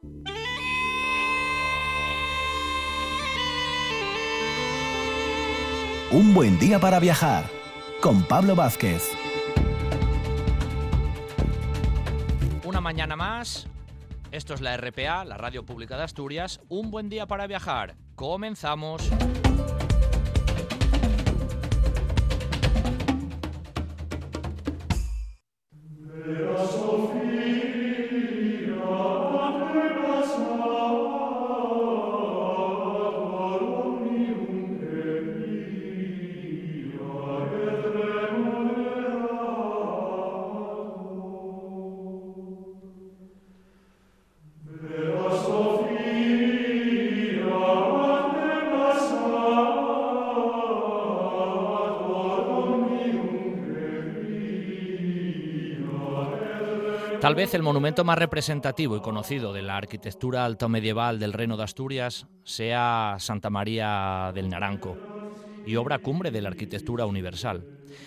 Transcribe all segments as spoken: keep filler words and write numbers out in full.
Un buen día para viajar con Pablo Vázquez. Una mañana más. Esto es la R P A, la Radio Pública de Asturias. Un buen día para viajar. Comenzamos. Tal vez el monumento más representativo y conocido de la arquitectura altomedieval del Reino de Asturias sea Santa María del Naranco y obra cumbre de la arquitectura universal.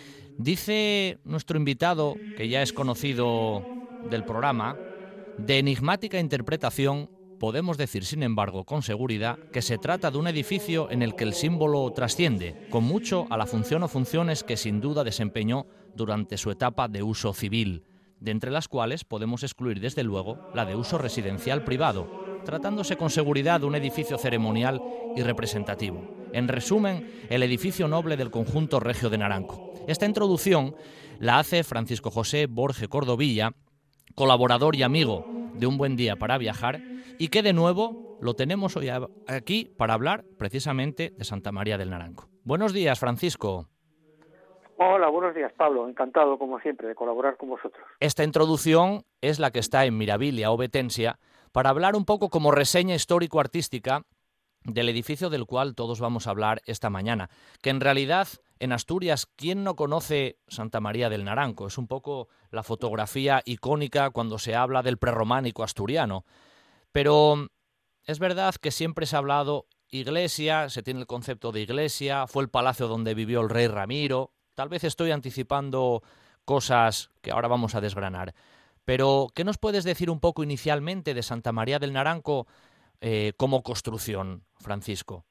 Dice nuestro invitado, que ya es conocido del programa, de enigmática interpretación, podemos decir, sin embargo, con seguridad, que se trata de un edificio en el que el símbolo trasciende, con mucho, a la función o funciones que sin duda desempeñó durante su etapa de uso civil, de entre las cuales podemos excluir desde luego la de uso residencial privado, tratándose con seguridad de un edificio ceremonial y representativo. En resumen, el edificio noble del conjunto regio de Naranco. Esta introducción la hace Francisco José Borge Cordovilla, colaborador y amigo de Un Buen Día para Viajar, y que de nuevo lo tenemos hoy aquí para hablar precisamente de Santa María del Naranco. Buenos días, Francisco. Hola, buenos días, Pablo. Encantado, como siempre, de colaborar con vosotros. Esta introducción es la que está en Mirabilia, Ovetensia, para hablar un poco como reseña histórico-artística del edificio del cual todos vamos a hablar esta mañana. Que en realidad, en Asturias, ¿quién no conoce Santa María del Naranco? Es un poco la fotografía icónica cuando se habla del prerrománico asturiano. Pero es verdad que siempre se ha hablado iglesia, se tiene el concepto de iglesia, fue el palacio donde vivió el rey Ramiro. Tal vez estoy anticipando cosas que ahora vamos a desgranar. Pero, ¿qué nos puedes decir un poco inicialmente de Santa María del Naranco eh, como construcción, Francisco?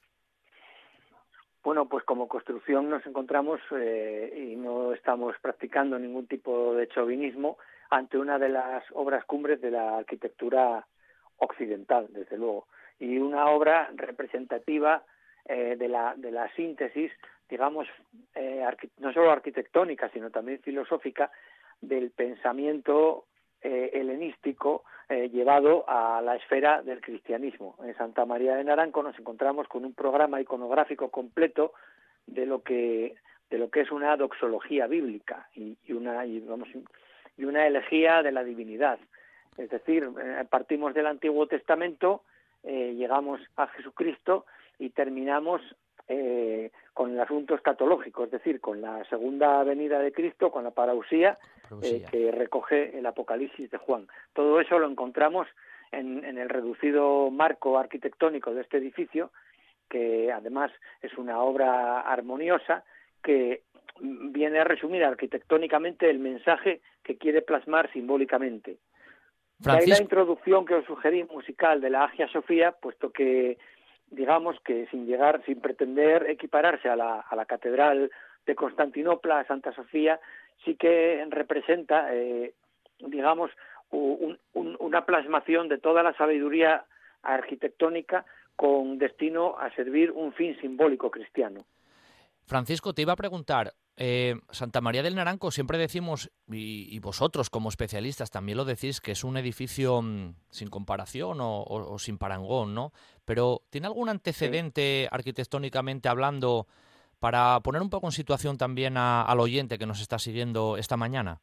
Bueno, pues como construcción nos encontramos eh, y no estamos practicando ningún tipo de chauvinismo ante una de las obras cumbres de la arquitectura occidental, desde luego, y una obra representativa eh, de la de la síntesis, digamos, eh, no solo arquitectónica, sino también filosófica, del pensamiento eh, helenístico eh, llevado a la esfera del cristianismo. En Santa María de Naranco nos encontramos con un programa iconográfico completo de lo que de lo que es una doxología bíblica y, y una y, vamos, y una elegía de la divinidad. Es decir, eh, partimos del Antiguo Testamento, eh, llegamos a Jesucristo y terminamos Eh, con el asunto escatológico, es decir, con la segunda venida de Cristo, con la parusia, eh, que recoge el Apocalipsis de Juan. Todo eso lo encontramos en, en el reducido marco arquitectónico de este edificio, que además es una obra armoniosa que viene a resumir arquitectónicamente el mensaje que quiere plasmar simbólicamente. De ahí la introducción que os sugerí musical de la Hagia Sofía, puesto que digamos que sin llegar, sin pretender equipararse a la, a la Catedral de Constantinopla, a Santa Sofía, sí que representa, eh, digamos, un, un, una plasmación de toda la sabiduría arquitectónica con destino a servir un fin simbólico cristiano. Francisco, te iba a preguntar, eh, Santa María del Naranco, siempre decimos, y, y vosotros como especialistas también lo decís, que es un edificio mmm, sin comparación o, o, o sin parangón, ¿no? Pero ¿tiene algún antecedente sí. arquitectónicamente hablando para poner un poco en situación también a, al oyente que nos está siguiendo esta mañana?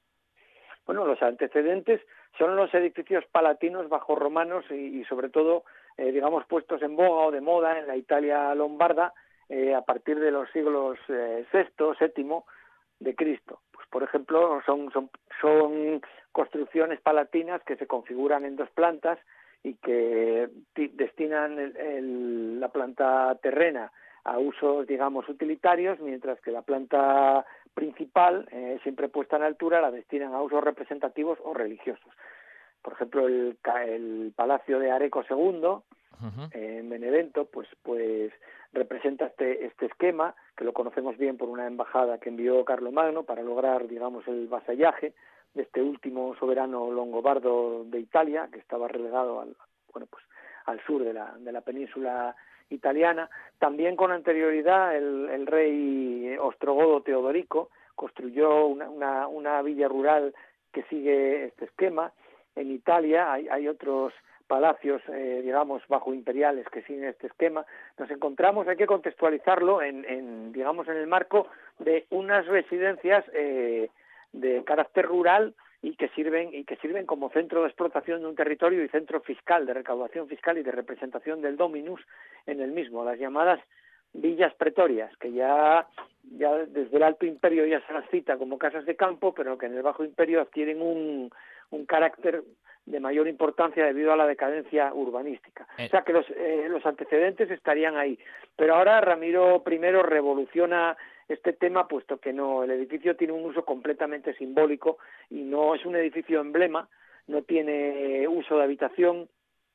Bueno, los antecedentes son los edificios palatinos bajo romanos y, y sobre todo, eh, digamos, puestos en boga o de moda en la Italia lombarda, Eh, a partir de los siglos eh, sexto, séptimo de Cristo. Pues por ejemplo, son, son, son construcciones palatinas que se configuran en dos plantas y que t- destinan el, el, la planta terrena a usos, digamos, utilitarios, mientras que la planta principal, eh, siempre puesta en altura, la destinan a usos representativos o religiosos. por ejemplo, el, el Palacio de Areco segundo, uh-huh. en Benevento, pues, pues representa este, este esquema, que lo conocemos bien por una embajada que envió Carlomagno para lograr, digamos, el vasallaje de este último soberano longobardo de Italia, que estaba relegado al, bueno, pues, al sur de la, de la península italiana. También con anterioridad el, el rey ostrogodo Teodorico construyó una, una, una villa rural que sigue este esquema. En Italia hay, hay otros palacios, eh, digamos, bajo imperiales que siguen este esquema. Nos encontramos, hay que contextualizarlo en, en digamos, en el marco de unas residencias eh, de carácter rural y que sirven y que sirven como centro de explotación de un territorio y centro fiscal, de recaudación fiscal y de representación del dominus en el mismo, las llamadas villas pretorias, que ya, ya desde el Alto Imperio ya se las cita como casas de campo, pero que en el Bajo Imperio adquieren un, un carácter de mayor importancia debido a la decadencia urbanística. Eh. O sea que los, eh, los antecedentes estarían ahí. Pero ahora Ramiro primero revoluciona este tema, puesto que no, el edificio tiene un uso completamente simbólico y no es un edificio emblema, no tiene uso de habitación,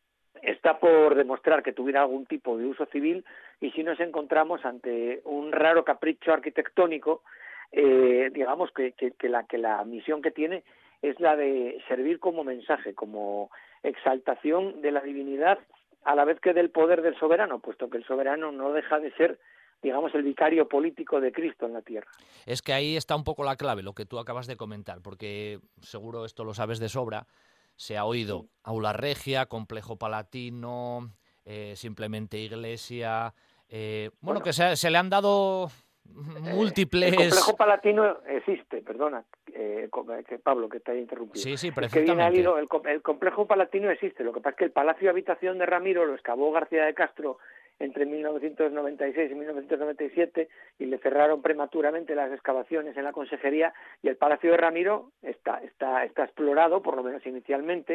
está por demostrar que tuviera algún tipo de uso civil, y si nos encontramos ante un raro capricho arquitectónico, eh, digamos que, que, que, la, que la misión que tiene es la de servir como mensaje, como exaltación de la divinidad, a la vez que del poder del soberano, puesto que el soberano no deja de ser, digamos, el vicario político de Cristo en la tierra. Es que ahí está un poco la clave, lo que tú acabas de comentar, porque seguro esto lo sabes de sobra. Se ha oído aula regia, complejo palatino, eh, simplemente iglesia. Eh, bueno, bueno, que se, se le han dado múltiples... El complejo palatino existe, perdona, eh, que Pablo, que te haya interrumpido. Sí, sí, perfectamente. Es que viene al hilo, el, el complejo palatino existe, lo que pasa es que el Palacio de Habitación de Ramiro lo excavó García de Castro entre mil novecientos noventa y seis y mil novecientos noventa y siete, y le cerraron prematuramente las excavaciones en la consejería, y el Palacio de Ramiro está, está, está explorado, por lo menos inicialmente,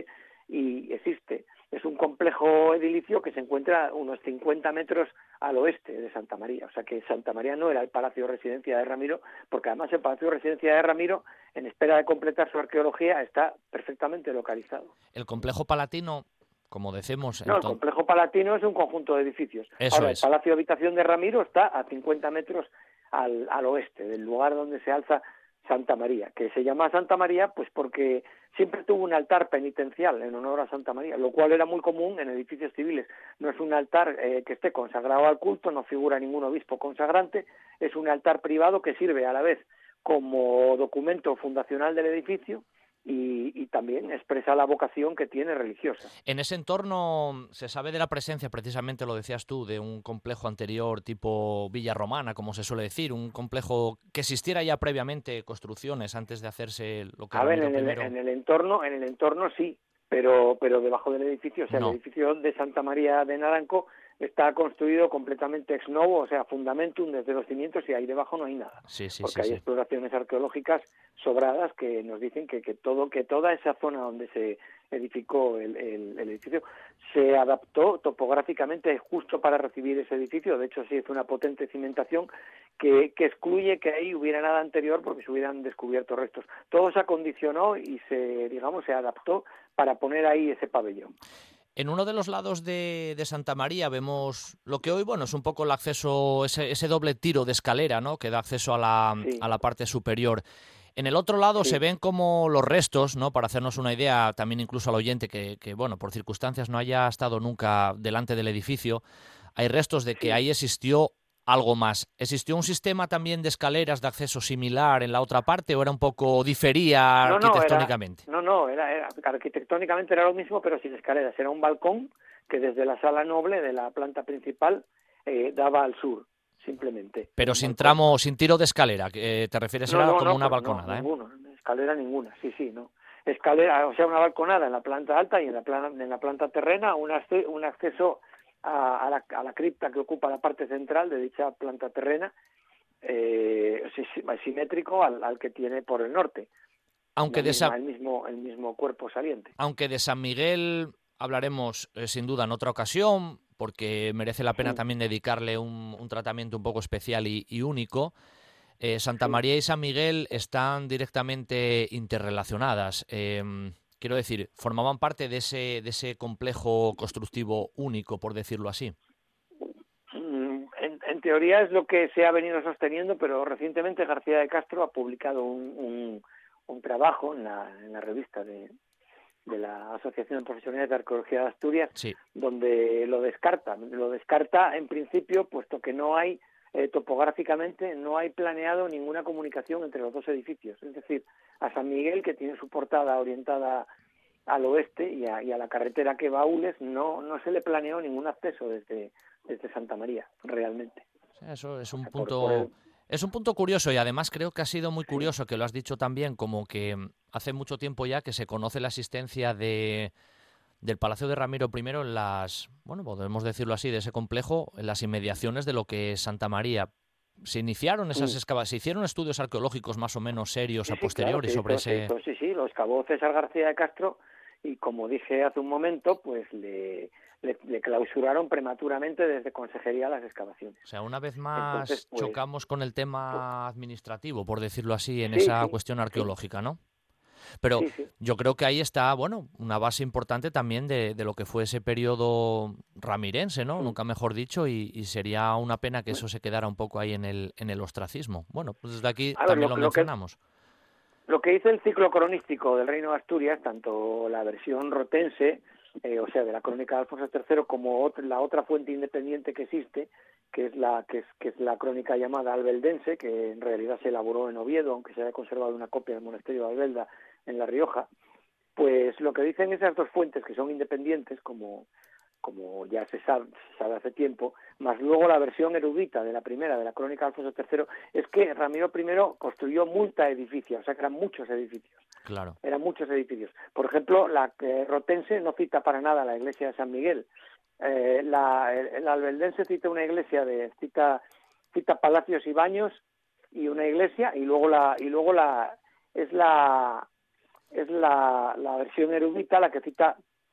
y existe. Es un complejo edilicio que se encuentra unos cincuenta metros al oeste de Santa María, o sea que Santa María no era el Palacio de Residencia de Ramiro, porque además el Palacio de Residencia de Ramiro, en espera de completar su arqueología, está perfectamente localizado. El complejo palatino, como decimos... No, el complejo palatino es un conjunto de edificios. Eso Ahora, es. El Palacio de Habitación de Ramiro está a cincuenta metros al, al oeste, del lugar donde se alza Santa María, que se llama Santa María pues porque siempre tuvo un altar penitencial en honor a Santa María, lo cual era muy común en edificios civiles. No es un altar eh, que esté consagrado al culto, no figura ningún obispo consagrante, es un altar privado que sirve a la vez como documento fundacional del edificio y, y también expresa la vocación que tiene religiosa. En ese entorno se sabe de la presencia, precisamente lo decías tú, de un complejo anterior tipo villa romana, como se suele decir, un complejo que existiera ya previamente, construcciones antes de hacerse lo que... A ver, en el, en el entorno, en el entorno sí, pero pero debajo del edificio, o sea, no. El edificio de Santa María de Naranco está construido completamente ex novo, o sea, fundamentum desde los cimientos, y ahí debajo no hay nada, sí, sí, porque sí, hay sí. exploraciones arqueológicas sobradas que nos dicen que, que todo que toda esa zona donde se edificó el, el, el edificio se adaptó topográficamente justo para recibir ese edificio. De hecho, sí hizo una potente cimentación que, que excluye que ahí hubiera nada anterior, porque se hubieran descubierto restos. Todo se acondicionó y se, digamos, se adaptó para poner ahí ese pabellón. En uno de los lados de, de Santa María vemos lo que hoy, bueno, es un poco el acceso, ese, ese doble tiro de escalera, ¿no?, que da acceso a la, sí. a la parte superior. En el otro lado sí. se ven como los restos, ¿no?, para hacernos una idea, también incluso al oyente que, que, bueno, por circunstancias no haya estado nunca delante del edificio, hay restos de que sí. ahí existió algo más. ¿Existió un sistema también de escaleras de acceso similar en la otra parte o era un poco, difería no, arquitectónicamente? No, no, no era, era, arquitectónicamente era lo mismo, pero sin escaleras. Era un balcón que desde la sala noble de la planta principal eh, daba al sur, simplemente. Pero sin balcón. Tramo, sin tiro de escalera, eh, ¿te refieres no, a no, como no, una pues balconada? No, ¿eh? ninguno, escalera ninguna, sí, sí, no. Escalera, o sea, una balconada en la planta alta y en la, plana, en la planta terrena, un, un acceso A, a, la, a la cripta que ocupa la parte central de dicha planta terrena, eh, simétrico al, al que tiene por el norte, aunque de misma, San... el, mismo, el mismo cuerpo saliente. Aunque de San Miguel hablaremos eh, sin duda en otra ocasión, porque merece la pena sí. también dedicarle un, un tratamiento un poco especial y, y único. Eh, Santa sí. María y San Miguel están directamente interrelacionadas. Eh, quiero decir, formaban parte de ese, de ese complejo constructivo único, por decirlo así. En, en teoría es lo que se ha venido sosteniendo, pero recientemente García de Castro ha publicado un, un, un trabajo en la, en la revista de, de la Asociación de Profesionales de Arqueología de Asturias, sí. donde lo descarta. Lo descarta en principio, puesto que no hay, eh, topográficamente, no hay planeado ninguna comunicación entre los dos edificios. Es decir, a San Miguel, que tiene su portada orientada al oeste, y a, y a la carretera que va a Ules, no, no se le planeó ningún acceso desde, desde Santa María, realmente. Eso es un Por- punto... por el- Es un punto curioso y además creo que ha sido muy curioso que lo has dicho también, como que hace mucho tiempo ya que se conoce la existencia de del Palacio de Ramiro primero en las, bueno, podemos decirlo así, de ese complejo, en las inmediaciones de lo que es Santa María. Se iniciaron esas Sí. excavaciones, se hicieron estudios arqueológicos más o menos serios Sí, a sí, claro, posteriori se sobre hizo, se ese... hizo, sí, sí, lo excavó César García de Castro y, como dije hace un momento, pues le, le, le clausuraron prematuramente desde Consejería las excavaciones. O sea, una vez Entonces, más pues, chocamos con el pues tema administrativo, por decirlo así, en sí, esa sí, cuestión sí, arqueológica, ¿no? Pero sí, sí. yo creo que ahí está, bueno, una base importante también de, de lo que fue ese periodo ramirense, ¿no? Mm. Nunca mejor dicho, y, y sería una pena que Bueno, eso se quedara un poco ahí en el, en el ostracismo. Bueno, pues desde aquí a ver, también lo, lo lo que mencionamos. lo que dice el ciclo cronístico del Reino de Asturias, tanto la versión rotense, eh, o sea, de la crónica de Alfonso tercero, como otra, la otra fuente independiente que existe, que es la que es, que es la crónica llamada albeldense, que en realidad se elaboró en Oviedo, aunque se haya conservado una copia del monasterio de Albelda en La Rioja. Pues lo que dicen esas dos fuentes, que son independientes, como, como ya se sabe, se sabe hace tiempo, más luego la versión erudita de la primera, de la crónica de Alfonso tercero, es que Ramiro primero construyó multa edificios, o sea que eran muchos edificios. Claro. Eran muchos edificios. Por ejemplo, la eh, rotense no cita para nada la iglesia de San Miguel. Eh, la, el albeldense cita una iglesia de cita cita palacios y baños y una iglesia, y luego la y luego la es la es la, la versión erudita la que cita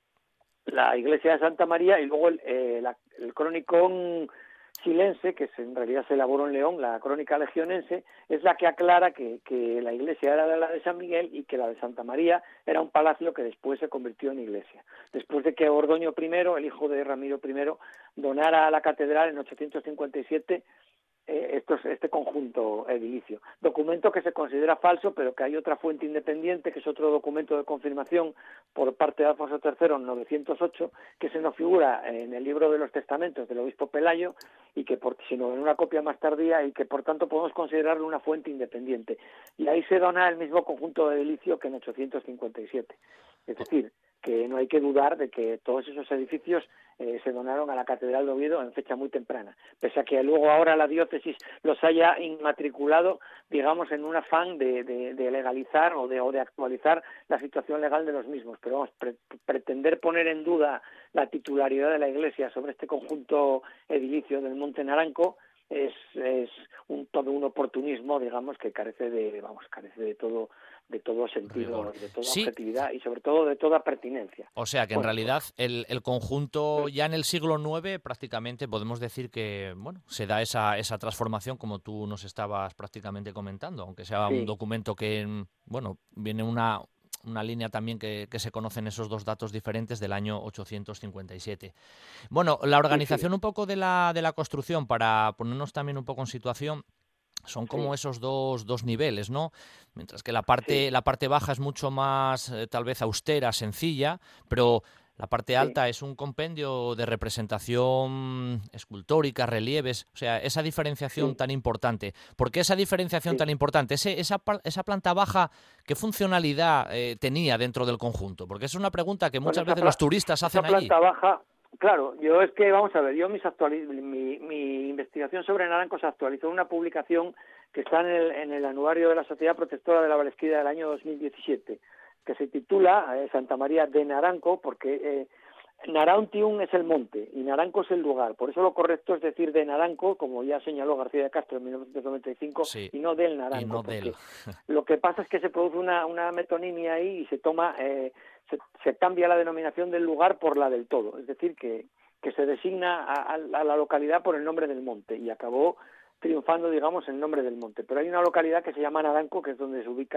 la iglesia de Santa María, y luego el, eh, la, el cronicón silense, que en realidad se elaboró en León, la crónica legionense, es la que aclara que, que la iglesia era la de San Miguel y que la de Santa María era un palacio que después se convirtió en iglesia. Después de que Ordoño primero, el hijo de Ramiro primero, donara a la catedral en ochocientos cincuenta y siete Eh, estos, este conjunto edilicio. Documento que se considera falso, pero que hay otra fuente independiente, que es otro documento de confirmación por parte de Alfonso tercero en novecientos ocho, que se nos figura en el libro de los testamentos del obispo Pelayo, y que por, sino en una copia más tardía, y que por tanto podemos considerarlo una fuente independiente. Y ahí se dona el mismo conjunto de edilicio que en ochocientos cincuenta y siete. Es decir, que no hay que dudar de que todos esos edificios eh, se donaron a la Catedral de Oviedo en fecha muy temprana, pese a que luego ahora la diócesis los haya inmatriculado, digamos, en un afán de, de, de legalizar o de, o de actualizar la situación legal de los mismos. Pero vamos, pre pretender poner en duda la titularidad de la Iglesia sobre este conjunto edilicio del Monte Naranco es, es un, todo un oportunismo, digamos, que carece de, vamos, carece de todo de todo sentido, Rigor. de toda Sí. objetividad y sobre todo de toda pertinencia. O sea que en Bueno, realidad pues, el, el conjunto ya en el siglo nueve prácticamente podemos decir que bueno se da esa, esa transformación como tú nos estabas prácticamente comentando, aunque sea un sí, documento que bueno viene una, una línea también que, que se conocen esos dos datos diferentes del año ochocientos cincuenta y siete. Bueno, la sí, sí, organización un poco de la, de la construcción, para ponernos también un poco en situación, son como sí, esos dos, dos niveles, ¿no? Mientras que la sí, parte, la parte baja es mucho más, eh, tal vez, austera, sencilla, pero la parte sí, alta es un compendio de representación escultórica, relieves, o sea, esa diferenciación sí, tan importante. ¿Por qué esa diferenciación sí. tan importante? Ese, esa, esa planta baja, ¿qué funcionalidad eh, tenía dentro del conjunto? Porque es una pregunta que Bueno, muchas esa, veces los pla turistas esa hacen allí. planta baja, claro, yo es que, vamos a ver, yo mis actualiz mi, mi investigación sobre Naranco se actualizó en una publicación que está en el, en el anuario de la Sociedad Protectora de la Vallesquida del año dos mil diecisiete, que se titula eh, Santa María de Naranco, porque eh, Narauntium es el monte y Naranco es el lugar. Por eso lo correcto es decir de Naranco, como ya señaló García de Castro en mil novecientos noventa y cinco, Sí, y no del y Naranco, no del. porque lo que pasa es que se produce una, una metonimia ahí y se toma, eh, se, se cambia la denominación del lugar por la del todo. Es decir, que, que se designa a, a la localidad por el nombre del monte y acabó triunfando, digamos, el nombre del monte. Pero hay una localidad que se llama Naranco, que es donde se ubica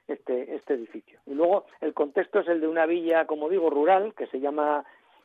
este, este edificio. Y luego el contexto es el de una villa, como digo, rural, que se llama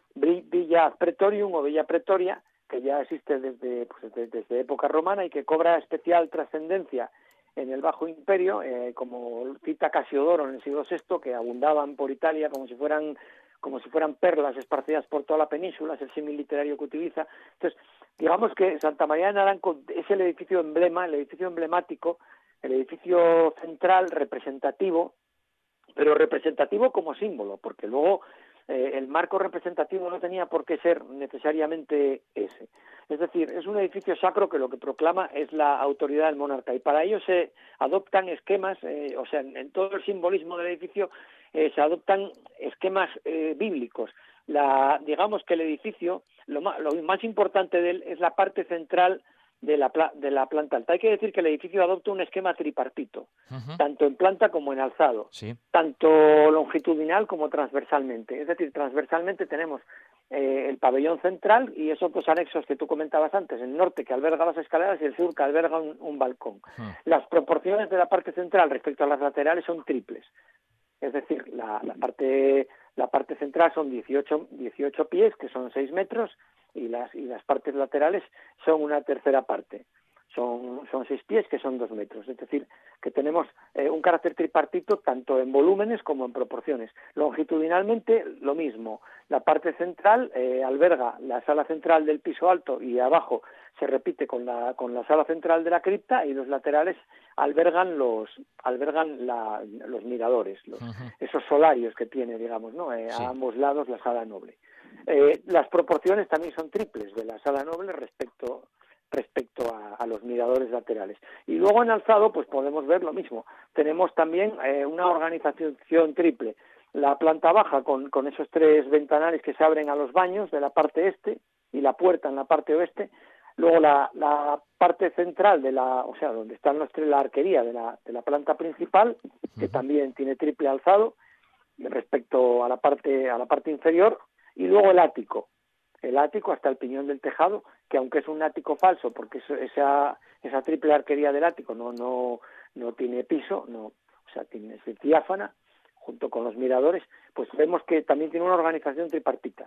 Villa Praetorium o Villa Pretoria, que ya existe desde, pues, desde, desde época romana y que cobra especial trascendencia en el Bajo Imperio, eh, como cita Casiodoro en el siglo sexto, que abundaban por Italia como si fueran como si fueran perlas esparcidas por toda la península, es el símil literario que utiliza. Entonces, digamos que Santa María de Naranco es el edificio emblema, el edificio emblemático, el edificio central representativo, pero representativo como símbolo, porque luego eh, el marco representativo no tenía por qué ser necesariamente ese. Es decir, es un edificio sacro que lo que proclama es la autoridad del monarca, y para ello se adoptan esquemas, eh, o sea, en, en todo el simbolismo del edificio eh, se adoptan esquemas eh, bíblicos. La, digamos que el edificio, lo más, lo más importante de él es la parte central de la, de la planta alta. Hay que decir que el edificio adopta un esquema tripartito, uh-huh. tanto en planta como en alzado, sí. tanto longitudinal como transversalmente. Es decir, transversalmente tenemos eh, el pabellón central y esos dos anexos que tú comentabas antes, el norte que alberga las escaleras y el sur que alberga un, un balcón. Uh-huh. Las proporciones de la parte central respecto a las laterales son triples. Es decir, la, la parte la parte central son dieciocho, dieciocho pies, que son seis metros, y las y las partes laterales son una tercera parte, son son seis pies, que son dos metros. Es decir, que tenemos eh, un carácter tripartito tanto en volúmenes como en proporciones. Longitudinalmente lo mismo. La parte central eh, alberga la sala central del piso alto y abajo se repite con la con la sala central de la cripta, y los laterales albergan los albergan la, los miradores, los, uh-huh. esos solarios que tiene, digamos, ¿no? Eh, sí. A ambos lados la sala noble. Eh, las proporciones también son triples de la sala noble respecto respecto a, a los miradores laterales. Y luego en alzado pues podemos ver lo mismo. Tenemos también eh, una organización triple. La planta baja con, con esos tres ventanales que se abren a los baños de la parte este y la puerta en la parte oeste. Luego la, la parte central de la, o sea, donde están los tres, la arquería de la, de la planta principal, que uh-huh. también tiene triple alzado respecto a la parte a la parte inferior, y luego el ático, el ático hasta el piñón del tejado, que aunque es un ático falso, porque eso, esa esa triple arquería del ático no no no tiene piso, no, o sea, tiene es diáfana, junto con los miradores, pues vemos que también tiene una organización tripartita.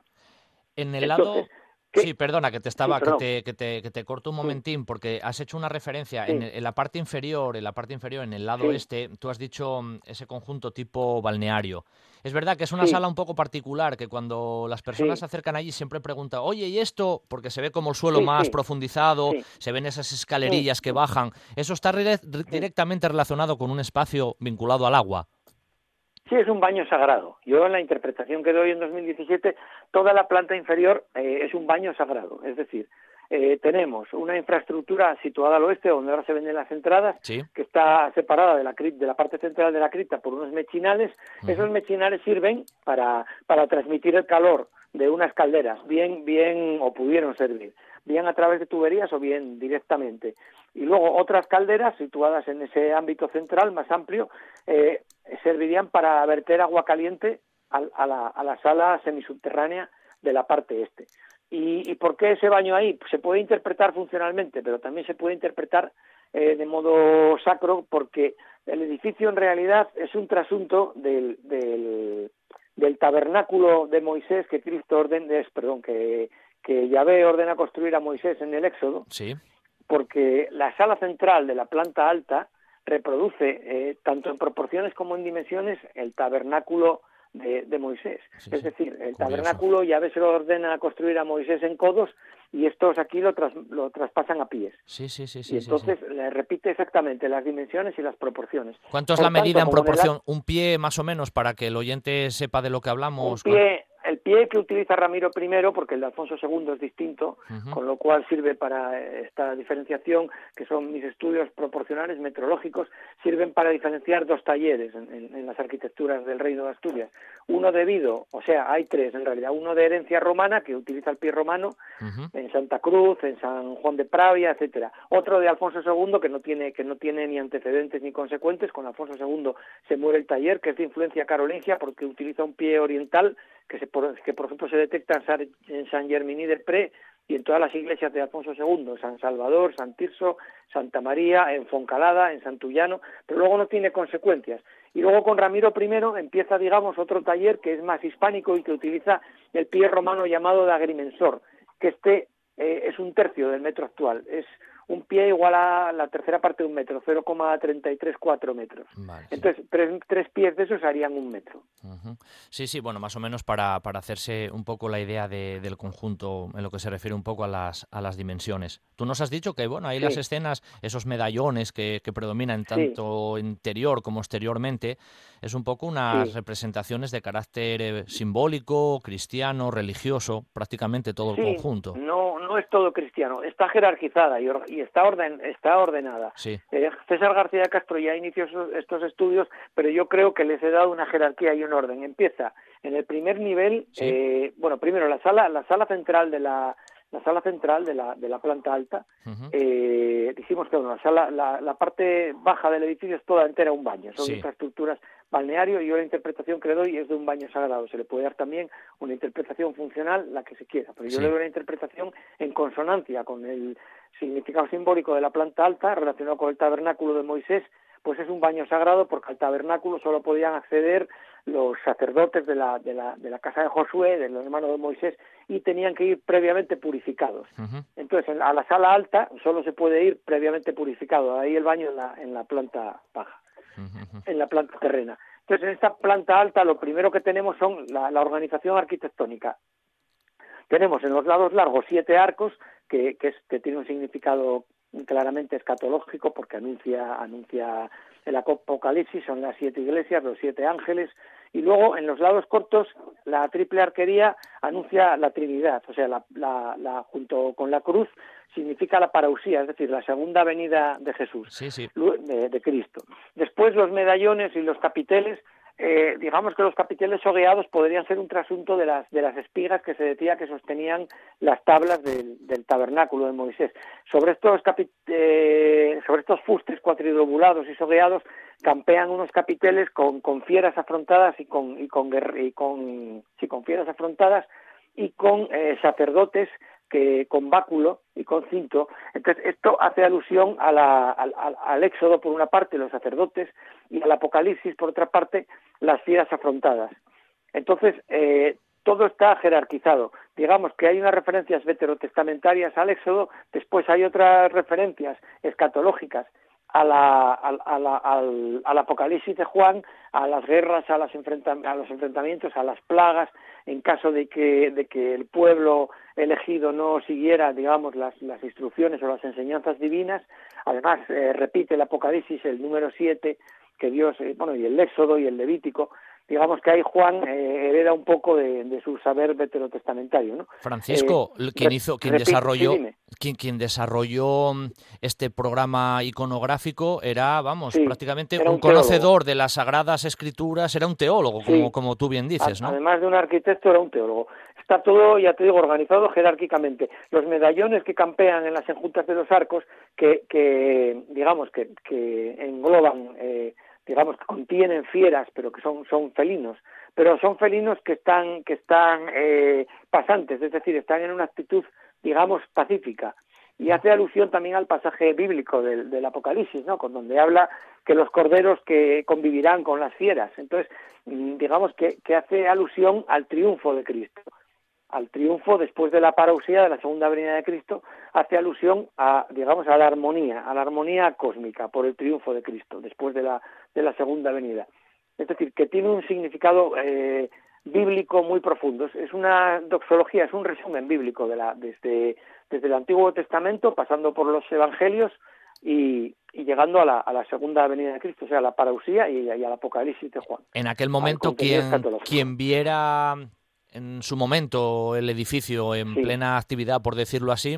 En el Entonces, lado ¿qué? Sí, perdona, que te estaba, sí, que te, que te, que te corto un momentín, sí. porque has hecho una referencia sí. en, en la parte inferior, en la parte inferior, en el lado sí. este, tú has dicho ese conjunto tipo balneario. Es verdad que es una sí. sala un poco particular, que cuando las personas sí. se acercan allí siempre preguntan, oye, ¿y esto? Porque se ve como el suelo sí, más sí. profundizado, sí. se ven esas escalerillas sí. que bajan. ¿Eso está re- directamente relacionado con un espacio vinculado al agua? Sí, es un baño sagrado. Yo en la interpretación que doy en dos mil diecisiete, toda la planta inferior eh, es un baño sagrado. Es decir, eh, tenemos una infraestructura situada al oeste, donde ahora se venden las entradas, ¿Sí? que está separada de la, de la parte central de la cripta por unos mechinales. Uh-huh. Esos mechinales sirven para, para transmitir el calor de unas calderas, bien, bien, o pudieron servir, bien a través de tuberías o bien directamente. Y luego otras calderas situadas en ese ámbito central más amplio eh, servirían para verter agua caliente a, a, la, a la sala semisubterránea de la parte este. ¿Y, y por qué ese baño ahí? Pues se puede interpretar funcionalmente, pero también se puede interpretar eh, de modo sacro, porque el edificio en realidad es un trasunto del, del, del tabernáculo de Moisés que Cristo ordena, perdón, que, que Yahvé ordena construir a Moisés en el Éxodo. Sí. Porque la sala central de la planta alta reproduce, eh, tanto en proporciones como en dimensiones, el tabernáculo de, de Moisés. Sí, es sí. decir, el Curioso. tabernáculo Yahvé se lo ordena construir a Moisés en codos, y estos aquí lo, tras, lo traspasan a pies. Sí, sí, sí, sí, y entonces sí, sí. le repite exactamente las dimensiones y las proporciones. ¿Cuánto es Por la medida tanto, en proporción? En el... ¿Un pie más o menos para que el oyente sepa de lo que hablamos? Un pie... El pie que utiliza Ramiro primero, porque el de Alfonso segundo es distinto, uh-huh. con lo cual sirve para esta diferenciación, que son mis estudios proporcionales metrológicos, sirven para diferenciar dos talleres en, en, en las arquitecturas del Reino de Asturias. Uno debido, o sea, hay tres en realidad, uno de herencia romana, que utiliza el pie romano, uh-huh. en Santa Cruz, en San Juan de Pravia, etcétera. Otro de Alfonso segundo, que no tiene que no tiene ni antecedentes ni consecuentes. Con Alfonso segundo se muere el taller, que es de influencia carolingia, porque utiliza un pie oriental, que, se, por, que por ejemplo se detecta en San, en San Germini de Pré y en todas las iglesias de Alfonso segundo, San Salvador, San Tirso, Santa María, en Foncalada, en Santullano, pero luego no tiene consecuencias. Y luego con Ramiro primero empieza, digamos, otro taller que es más hispánico y que utiliza el pie romano llamado de agrimensor, que este eh, es un tercio del metro actual, es un pie igual a la tercera parte de un metro, cero coma treinta y tres cuatro metros. Vale, entonces, sí. tres, tres pies de esos harían un metro. Uh-huh. Sí, sí, bueno, más o menos para, para hacerse un poco la idea de, del conjunto en lo que se refiere un poco a las, a las dimensiones. Tú nos has dicho que, bueno, ahí sí. las escenas, esos medallones que, que predominan tanto sí. interior como exteriormente, es un poco unas sí. representaciones de carácter eh, simbólico, cristiano, religioso, prácticamente todo sí, el conjunto. No, no es todo cristiano, está jerarquizada y, y está, orden, está ordenada. Sí. Eh, César García de Castro ya inició estos estudios, pero yo creo que les he dado una jerarquía y un orden. Empieza en el primer nivel, sí. eh, bueno, primero la sala, la sala central de la la sala central de la de la planta alta. Uh-huh. eh, dijimos que bueno, la sala, la, la parte baja del edificio es toda entera un baño, son sí. infraestructuras balneario, y yo la interpretación que le doy es de un baño sagrado. Se le puede dar también una interpretación funcional, la que se quiera, pero yo sí. le doy una interpretación en consonancia con el significado simbólico de la planta alta relacionado con el tabernáculo de Moisés. Pues es un baño sagrado porque al tabernáculo solo podían acceder los sacerdotes de la, de la, de la casa de Josué, de los hermanos de Moisés, y tenían que ir previamente purificados. Uh-huh. Entonces, en, a la sala alta solo se puede ir previamente purificado, ahí el baño en la, en la planta baja, uh-huh. en la planta terrena. Entonces, en esta planta alta lo primero que tenemos son la, la organización arquitectónica. Tenemos en los lados largos siete arcos, que, que, es, que tiene un significado claramente escatológico porque anuncia anuncia el Apocalipsis, son las siete iglesias, los siete ángeles, y luego en los lados cortos la triple arquería anuncia la Trinidad, o sea, la, la, la junto con la cruz significa la parusia, es decir, la segunda venida de Jesús, sí, sí. De, de Cristo. Después los medallones y los capiteles, Eh, digamos que los capiteles hogueados podrían ser un trasunto de las de las espigas que se decía que sostenían las tablas del, del tabernáculo de Moisés. Sobre estos capi, eh, sobre estos fustes cuadrilobulados y sogueados campean unos capiteles con, con fieras afrontadas y con y con y con sí, con fieras afrontadas y con eh, sacerdotes que con báculo y con cinto. Entonces esto hace alusión a la, al, al, al Éxodo por una parte, los sacerdotes, y al Apocalipsis por otra parte, las fieras afrontadas. Entonces eh, todo está jerarquizado. Digamos que hay unas referencias veterotestamentarias al Éxodo, después hay otras referencias escatológicas a la, a, a la, al, al Apocalipsis de Juan, a las guerras, a, las enfrenta, a los enfrentamientos, a las plagas, en caso de que, de que el pueblo elegido no siguiera, digamos, las, las instrucciones o las enseñanzas divinas. Además, eh, repite el Apocalipsis, el número siete, que Dios, eh, bueno, y el Éxodo y el Levítico. Digamos que ahí Juan eh, hereda un poco de, de su saber veterotestamentario, ¿no? Francisco, eh, quien hizo, quien repite, desarrolló, sí, quien, quien desarrolló este programa iconográfico era, vamos, sí, prácticamente era un, un conocedor de las Sagradas Escrituras, era un teólogo, sí, como, como tú bien dices, ¿no? Además de un arquitecto, era un teólogo. Está todo, ya te digo, organizado jerárquicamente. Los medallones que campean en las enjutas de los arcos, que, que digamos, que, que engloban... Eh, digamos que contienen fieras, pero que son son felinos, pero son felinos que están que están eh, pasantes, es decir, están en una actitud, digamos, pacífica. Y hace alusión también al pasaje bíblico del, del Apocalipsis, ¿no? Con donde habla que los corderos que convivirán con las fieras. Entonces, digamos que, que hace alusión al triunfo de Cristo. Al triunfo después de la parusía, de la segunda venida de Cristo, hace alusión a, digamos, a la armonía, a la armonía cósmica por el triunfo de Cristo después de la de la segunda venida. Es decir, que tiene un significado eh, bíblico muy profundo. Es una doxología, es un resumen bíblico de la desde desde el Antiguo Testamento, pasando por los Evangelios y, y llegando a la, a la segunda venida de Cristo, o sea, a la parusía y, y al Apocalipsis de Juan. En aquel momento, quien, quien viera en su momento el edificio en sí. plena actividad, por decirlo así,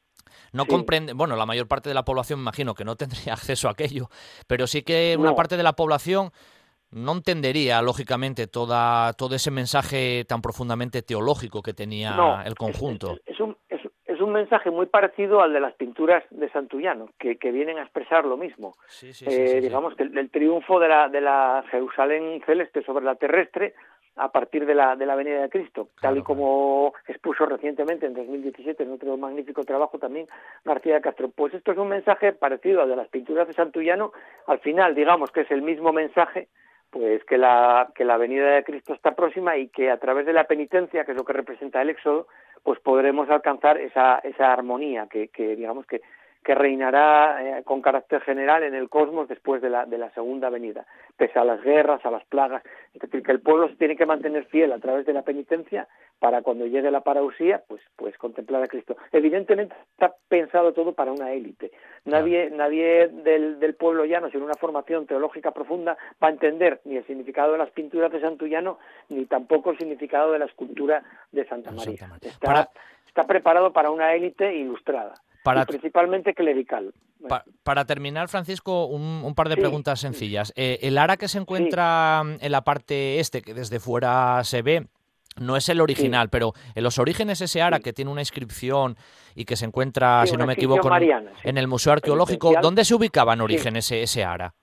no sí. comprende, bueno, la mayor parte de la población me imagino que no tendría acceso a aquello, pero sí que una no. parte de la población no entendería, lógicamente, toda todo ese mensaje tan profundamente teológico que tenía no, el conjunto. Es, es, es, un, es, es un mensaje muy parecido al de las pinturas de Santullano, que, que vienen a expresar lo mismo. Sí, sí, eh, sí, sí, digamos sí. que el, el triunfo de la, de la Jerusalén celeste sobre la terrestre a partir de la de la venida de Cristo, tal claro, y como claro. expuso recientemente en dos mil diecisiete en otro magnífico trabajo también García de Castro. Pues esto es un mensaje parecido al de las pinturas de Santullano, al final digamos que es el mismo mensaje, pues que la, que la venida de Cristo está próxima y que a través de la penitencia, que es lo que representa el Éxodo, pues podremos alcanzar esa, esa armonía que, que digamos que, que reinará eh, con carácter general en el cosmos después de la, de la segunda venida, pese a las guerras, a las plagas. Es decir, que el pueblo se tiene que mantener fiel a través de la penitencia para cuando llegue la parousia, pues, pues contemplar a Cristo. Evidentemente está pensado todo para una élite. Nadie, claro. nadie del, del pueblo llano, sin una formación teológica profunda, va a entender ni el significado de las pinturas de Santullano, ni tampoco el significado de la escultura de Santa María. Santa María. Está, para... está preparado para una élite ilustrada. Para, y principalmente clerical. Pa, para terminar, Francisco, un, un par de sí, preguntas sencillas. Eh, el ara que se encuentra sí. en la parte este, que desde fuera se ve, no es el original, sí. pero en los orígenes ese ara sí. que tiene una inscripción y que se encuentra, sí, si no me equivoco, mariana, sí. en el Museo Arqueológico, ¿dónde se ubicaba en origen sí. ese, ese ara?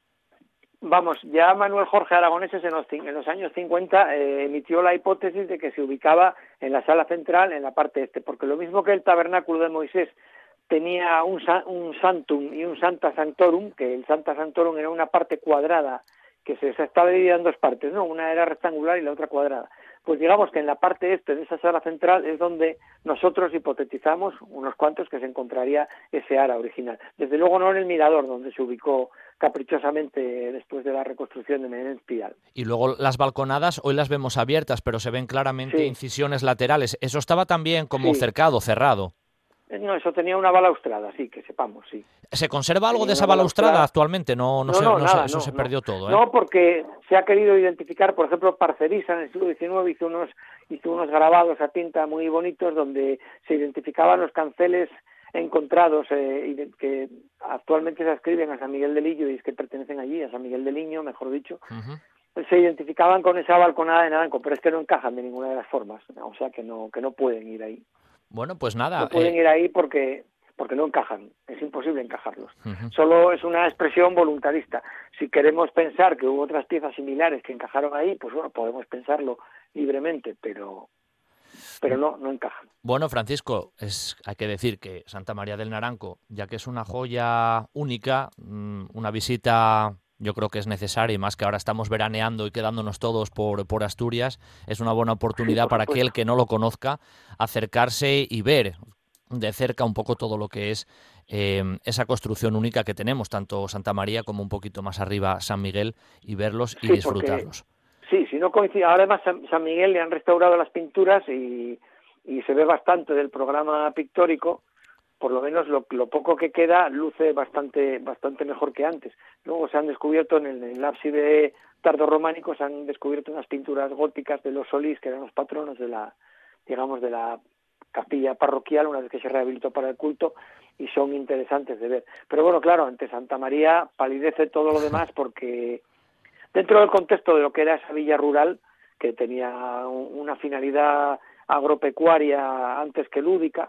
Vamos, ya Manuel Jorge Aragoneses en los, en los años cincuenta eh, emitió la hipótesis de que se ubicaba en la sala central, en la parte este, porque lo mismo que el tabernáculo de Moisés tenía un, un santum y un santa sanctorum, que el santa sanctorum era una parte cuadrada que se, se estaba dividida en dos partes, ¿no? Una era rectangular y la otra cuadrada. Pues digamos que en la parte este de esa sala central es donde nosotros hipotetizamos, unos cuantos, que se encontraría ese ara original. Desde luego no en el mirador, donde se ubicó caprichosamente después de la reconstrucción de Menéndez Pidal. Y luego las balconadas, hoy las vemos abiertas, pero se ven claramente sí. incisiones laterales. ¿Eso estaba también como sí. cercado, cerrado? No, eso tenía una balaustrada, sí, que sepamos, sí. ¿Se conserva algo tenía de esa balaustrada, balaustrada actualmente? No, no, no, sé, no, no nada, sé, eso no, se no. perdió todo, ¿eh? No, porque se ha querido identificar, por ejemplo, Parcerisa en el siglo diecinueve hizo unos, hizo unos grabados a tinta muy bonitos donde se identificaban los canceles encontrados eh, que actualmente se ascriben a San Miguel de Lillo y es que pertenecen allí, a San Miguel de Liño, mejor dicho. Uh-huh. Se identificaban con esa balconada de naranco, pero es que no encajan de ninguna de las formas, o sea que no, que no pueden ir ahí. Bueno, pues nada. No pueden eh... ir ahí porque... porque no encajan, es imposible encajarlos. Uh-huh. Solo es una expresión voluntarista. Si queremos pensar que hubo otras piezas similares que encajaron ahí, pues bueno, podemos pensarlo libremente, pero pero no, no encajan. Bueno, Francisco, es, hay que decir que Santa María del Naranco, ya que es una joya única, una visita yo creo que es necesaria, y más que ahora estamos veraneando y quedándonos todos por, por Asturias, es una buena oportunidad sí, para aquel que no lo conozca, acercarse y ver de cerca un poco todo lo que es eh, esa construcción única que tenemos, tanto Santa María como un poquito más arriba San Miguel, y verlos y sí, disfrutarlos. Porque, sí, si no coincide, además San Miguel le han restaurado las pinturas y, y se ve bastante del programa pictórico, por lo menos lo, lo poco que queda luce bastante bastante mejor que antes. Luego se han descubierto en el, en el ábside tardorrománico, se han descubierto unas pinturas góticas de los Solís, que eran los patronos de la, digamos, de la capilla parroquial, una vez que se rehabilitó para el culto, y son interesantes de ver. Pero bueno, claro, ante Santa María palidece todo lo demás porque dentro del contexto de lo que era esa villa rural, que tenía una finalidad agropecuaria antes que lúdica,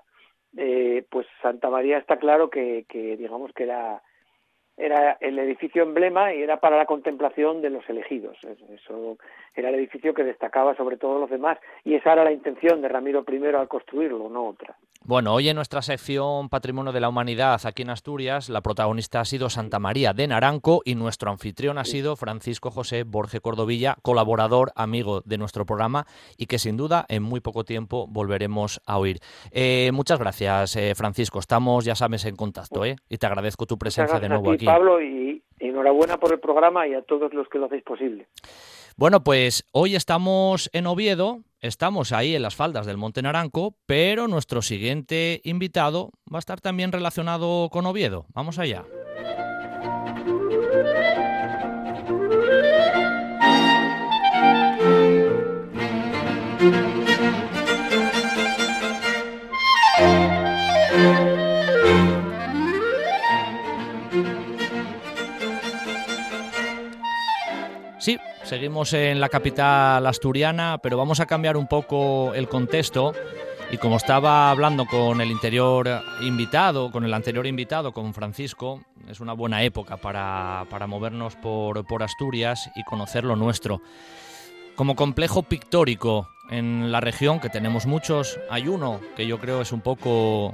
eh, pues Santa María está claro que, que digamos que era era el edificio emblema y era para la contemplación de los elegidos. Eso era el edificio que destacaba sobre todos los demás, y esa era la intención de Ramiro primero al construirlo, no otra. Bueno, hoy en nuestra sección Patrimonio de la Humanidad aquí en Asturias, la protagonista ha sido Santa María de Naranco y nuestro anfitrión ha sí. sido Francisco José Borge Cordovilla, colaborador, amigo de nuestro programa, y que sin duda en muy poco tiempo volveremos a oír. Eh, muchas gracias, eh, Francisco. Estamos, ya sabes, en contacto, ¿eh? Y te agradezco tu presencia de nuevo a ti, aquí. Pablo, y enhorabuena por el programa y a todos los que lo hacéis posible. Bueno, pues hoy estamos en Oviedo, estamos ahí en las faldas del Monte Naranco, pero nuestro siguiente invitado va a estar también relacionado con Oviedo. Vamos allá. Sí, seguimos en la capital asturiana, pero vamos a cambiar un poco el contexto. Y como estaba hablando con el anterior invitado, con el anterior invitado, con Francisco, es una buena época para, para movernos por, por Asturias y conocer lo nuestro. Como complejo pictórico en la región, que tenemos muchos, hay uno que yo creo es un poco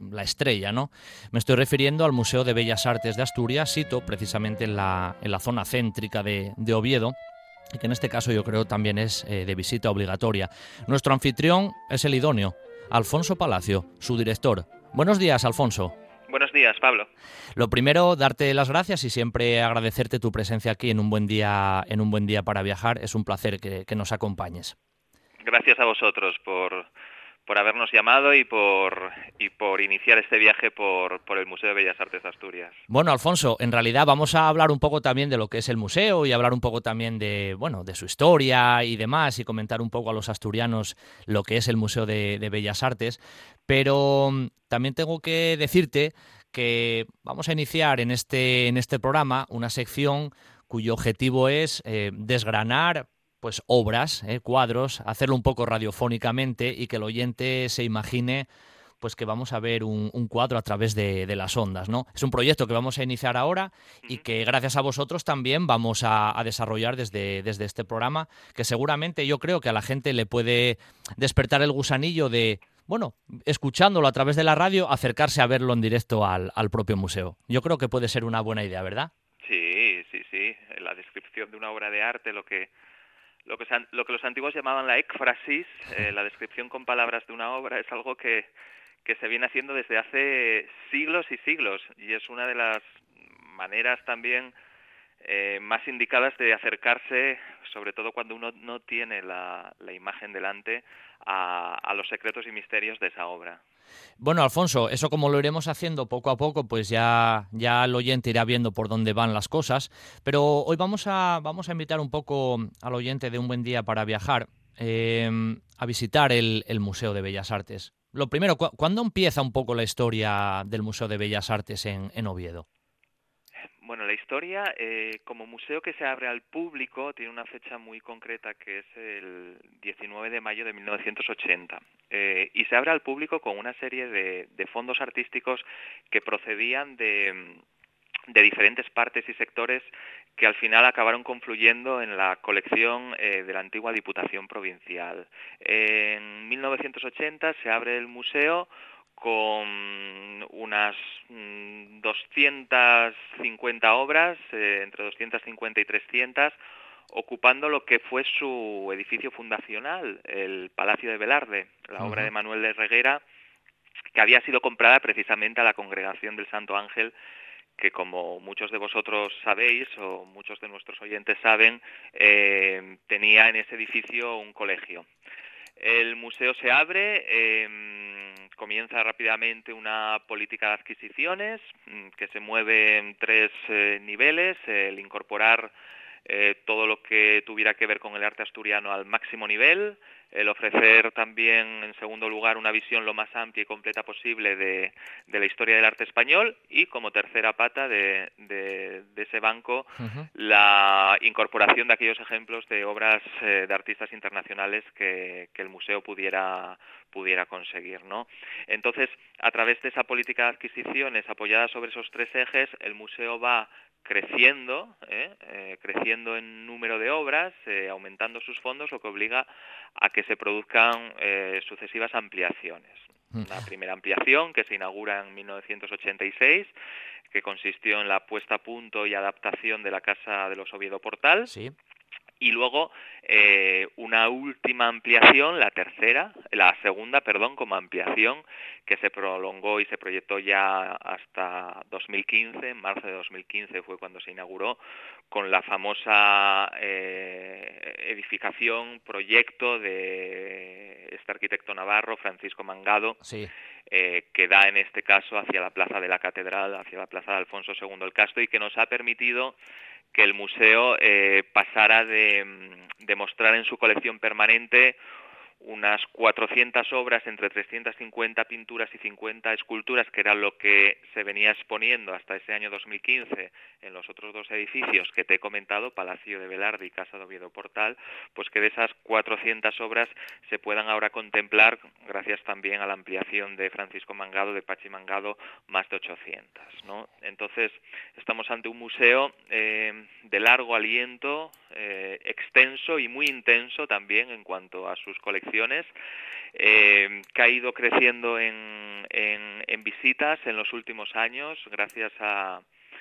la estrella, ¿no? Me estoy refiriendo al Museo de Bellas Artes de Asturias, sito precisamente en la, en la zona céntrica de, de Oviedo, y que en este caso yo creo también es eh, de visita obligatoria. Nuestro anfitrión es el idóneo, Alfonso Palacio, su director. Buenos días, Alfonso. Buenos días, Pablo. Lo primero, darte las gracias y siempre agradecerte tu presencia aquí en un buen día, en un buen día para viajar. Es un placer que, que nos acompañes. Gracias a vosotros por, por habernos llamado y por, y por iniciar este viaje por, por el Museo de Bellas Artes de Asturias. Bueno, Alfonso, en realidad vamos a hablar un poco también de lo que es el museo y hablar un poco también de, bueno, de su historia y demás, y comentar un poco a los asturianos lo que es el Museo de, de Bellas Artes. Pero también tengo que decirte que vamos a iniciar en este, en este programa una sección cuyo objetivo es eh, desgranar pues obras, eh, cuadros, hacerlo un poco radiofónicamente y que el oyente se imagine pues que vamos a ver un, un cuadro a través de, de las ondas, ¿no? Es un proyecto que vamos a iniciar ahora y que gracias a vosotros también vamos a, a desarrollar desde, desde este programa, que seguramente yo creo que a la gente le puede despertar el gusanillo de, bueno, escuchándolo a través de la radio, acercarse a verlo en directo al, al propio museo. Yo creo que puede ser una buena idea, ¿verdad? Sí, sí, sí. La descripción de una obra de arte, lo que lo que, lo que los antiguos llamaban la écfrasis, eh, la descripción con palabras de una obra, es algo que que se viene haciendo desde hace siglos y siglos, y es una de las maneras también eh, más indicadas de acercarse, sobre todo cuando uno no tiene la, la imagen delante, a, a los secretos y misterios de esa obra. Bueno, Alfonso, eso como lo iremos haciendo poco a poco, pues ya, ya el oyente irá viendo por dónde van las cosas, pero hoy vamos a, vamos a invitar un poco al oyente de Un Buen Día para Viajar eh, a visitar el, el Museo de Bellas Artes. Lo primero, ¿cu- ¿cuándo empieza un poco la historia del Museo de Bellas Artes en, en Oviedo? Bueno, la historia, eh, como museo que se abre al público, tiene una fecha muy concreta que es el diecinueve de mayo de mil novecientos ochenta. Eh, y se abre al público con una serie de, de fondos artísticos que procedían de, de diferentes partes y sectores que al final acabaron confluyendo en la colección eh, de la antigua Diputación Provincial. En mil novecientos ochenta se abre el museo con unas mmm, doscientas cincuenta obras, eh, entre doscientas cincuenta y trescientas, ocupando lo que fue su edificio fundacional, el Palacio de Velarde, la uh-huh. obra de Manuel de Reguera, que había sido comprada precisamente a la Congregación del Santo Ángel, que como muchos de vosotros sabéis, o muchos de nuestros oyentes saben, eh, tenía en ese edificio un colegio. El museo se abre, eh, comienza rápidamente una política de adquisiciones que se mueve en tres eh, niveles, el incorporar eh, todo lo que tuviera que ver con el arte asturiano al máximo nivel, el ofrecer también, en segundo lugar, una visión lo más amplia y completa posible de, de la historia del arte español y, como tercera pata de, de, de ese banco, uh-huh. la incorporación de aquellos ejemplos de obras eh, de artistas internacionales que, que el museo pudiera pudiera conseguir, ¿no? Entonces, a través de esa política de adquisiciones apoyada sobre esos tres ejes, el museo va creciendo, ¿eh? Eh, creciendo en número de obras, eh, aumentando sus fondos, lo que obliga a que se produzcan eh, sucesivas ampliaciones. Una primera ampliación que se inaugura en mil novecientos ochenta y seis, que consistió en la puesta a punto y adaptación de la Casa de los Oviedo Portal. Sí. Y luego eh, una última ampliación, la tercera, la segunda, perdón, como ampliación, que se prolongó y se proyectó ya hasta dos mil quince, en marzo de dos mil quince fue cuando se inauguró, con la famosa eh, edificación, proyecto de este arquitecto navarro, Francisco Mangado, sí. eh, que da en este caso hacia la plaza de la Catedral, hacia la plaza de Alfonso segundo el Casto, y que nos ha permitido que el museo eh, pasara de, de mostrar en su colección permanente unas cuatrocientas obras, entre trescientas cincuenta pinturas y cincuenta esculturas, que era lo que se venía exponiendo hasta ese año dos mil quince en los otros dos edificios que te he comentado, Palacio de Velarde y Casa de Oviedo Portal, pues que de esas cuatrocientas obras se puedan ahora contemplar, gracias también a la ampliación de Francisco Mangado, de Pachi Mangado, más de ochocientas, ¿no? Entonces, estamos ante un museo eh, de largo aliento, eh, extenso y muy intenso también en cuanto a sus colecciones, Eh, que ha ido creciendo en, en, en visitas en los últimos años, gracias a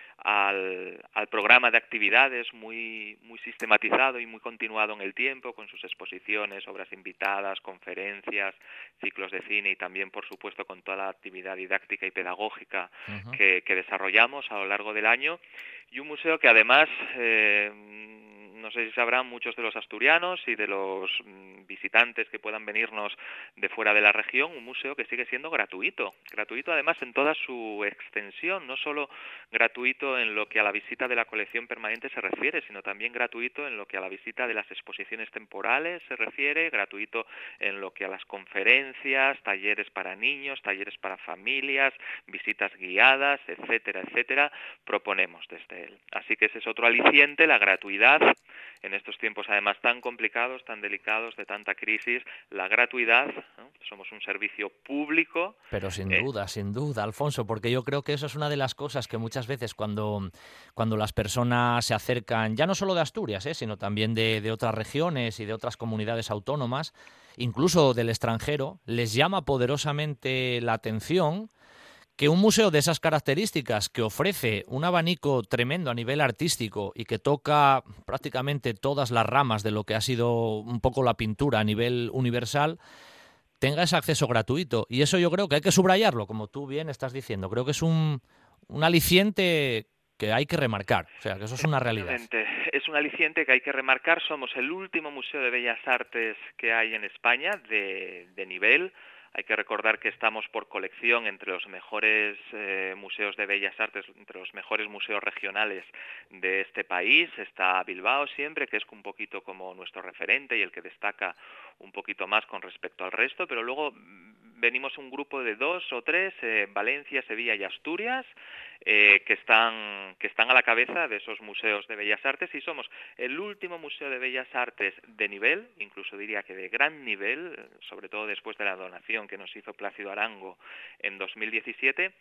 Al, al programa de actividades muy muy sistematizado y muy continuado en el tiempo, con sus exposiciones, obras invitadas, conferencias, ciclos de cine y también, por supuesto, con toda la actividad didáctica y pedagógica uh-huh. que, que desarrollamos a lo largo del año. Y un museo que además, eh, no sé si sabrán muchos de los asturianos y de los visitantes que puedan venirnos de fuera de la región, un museo que sigue siendo gratuito, gratuito además en toda su extensión, no solo gratuito en lo que a la visita de la colección permanente se refiere, sino también gratuito en lo que a la visita de las exposiciones temporales se refiere, gratuito en lo que a las conferencias, talleres para niños, talleres para familias, visitas guiadas, etcétera, etcétera, proponemos desde él. Así que ese es otro aliciente, la gratuidad. En estos tiempos además tan complicados, tan delicados, de tanta crisis, la gratuidad, ¿no? Somos un servicio público. Pero sin eh... duda, sin duda, Alfonso, porque yo creo que eso es una de las cosas que muchas veces cuando, cuando las personas se acercan, ya no solo de Asturias, ¿eh? sino también de, de otras regiones y de otras comunidades autónomas, incluso del extranjero, les llama poderosamente la atención que un museo de esas características, que ofrece un abanico tremendo a nivel artístico y que toca prácticamente todas las ramas de lo que ha sido un poco la pintura a nivel universal, tenga ese acceso gratuito. Y eso yo creo que hay que subrayarlo, como tú bien estás diciendo. Creo que es un, un aliciente que hay que remarcar, o sea, que eso es una realidad. Es un aliciente que hay que remarcar. Somos el último museo de bellas artes que hay en España de, de nivel. Hay que recordar que estamos por colección entre los mejores eh, museos de bellas artes, entre los mejores museos regionales de este país. Está Bilbao siempre, que es un poquito como nuestro referente y el que destaca un poquito más con respecto al resto, pero luego venimos un grupo de dos o tres, eh, Valencia, Sevilla y Asturias, eh, que están que están a la cabeza de esos museos de bellas artes, y somos el último museo de bellas artes de nivel, incluso diría que de gran nivel, sobre todo después de la donación que nos hizo Plácido Arango en dos mil diecisiete,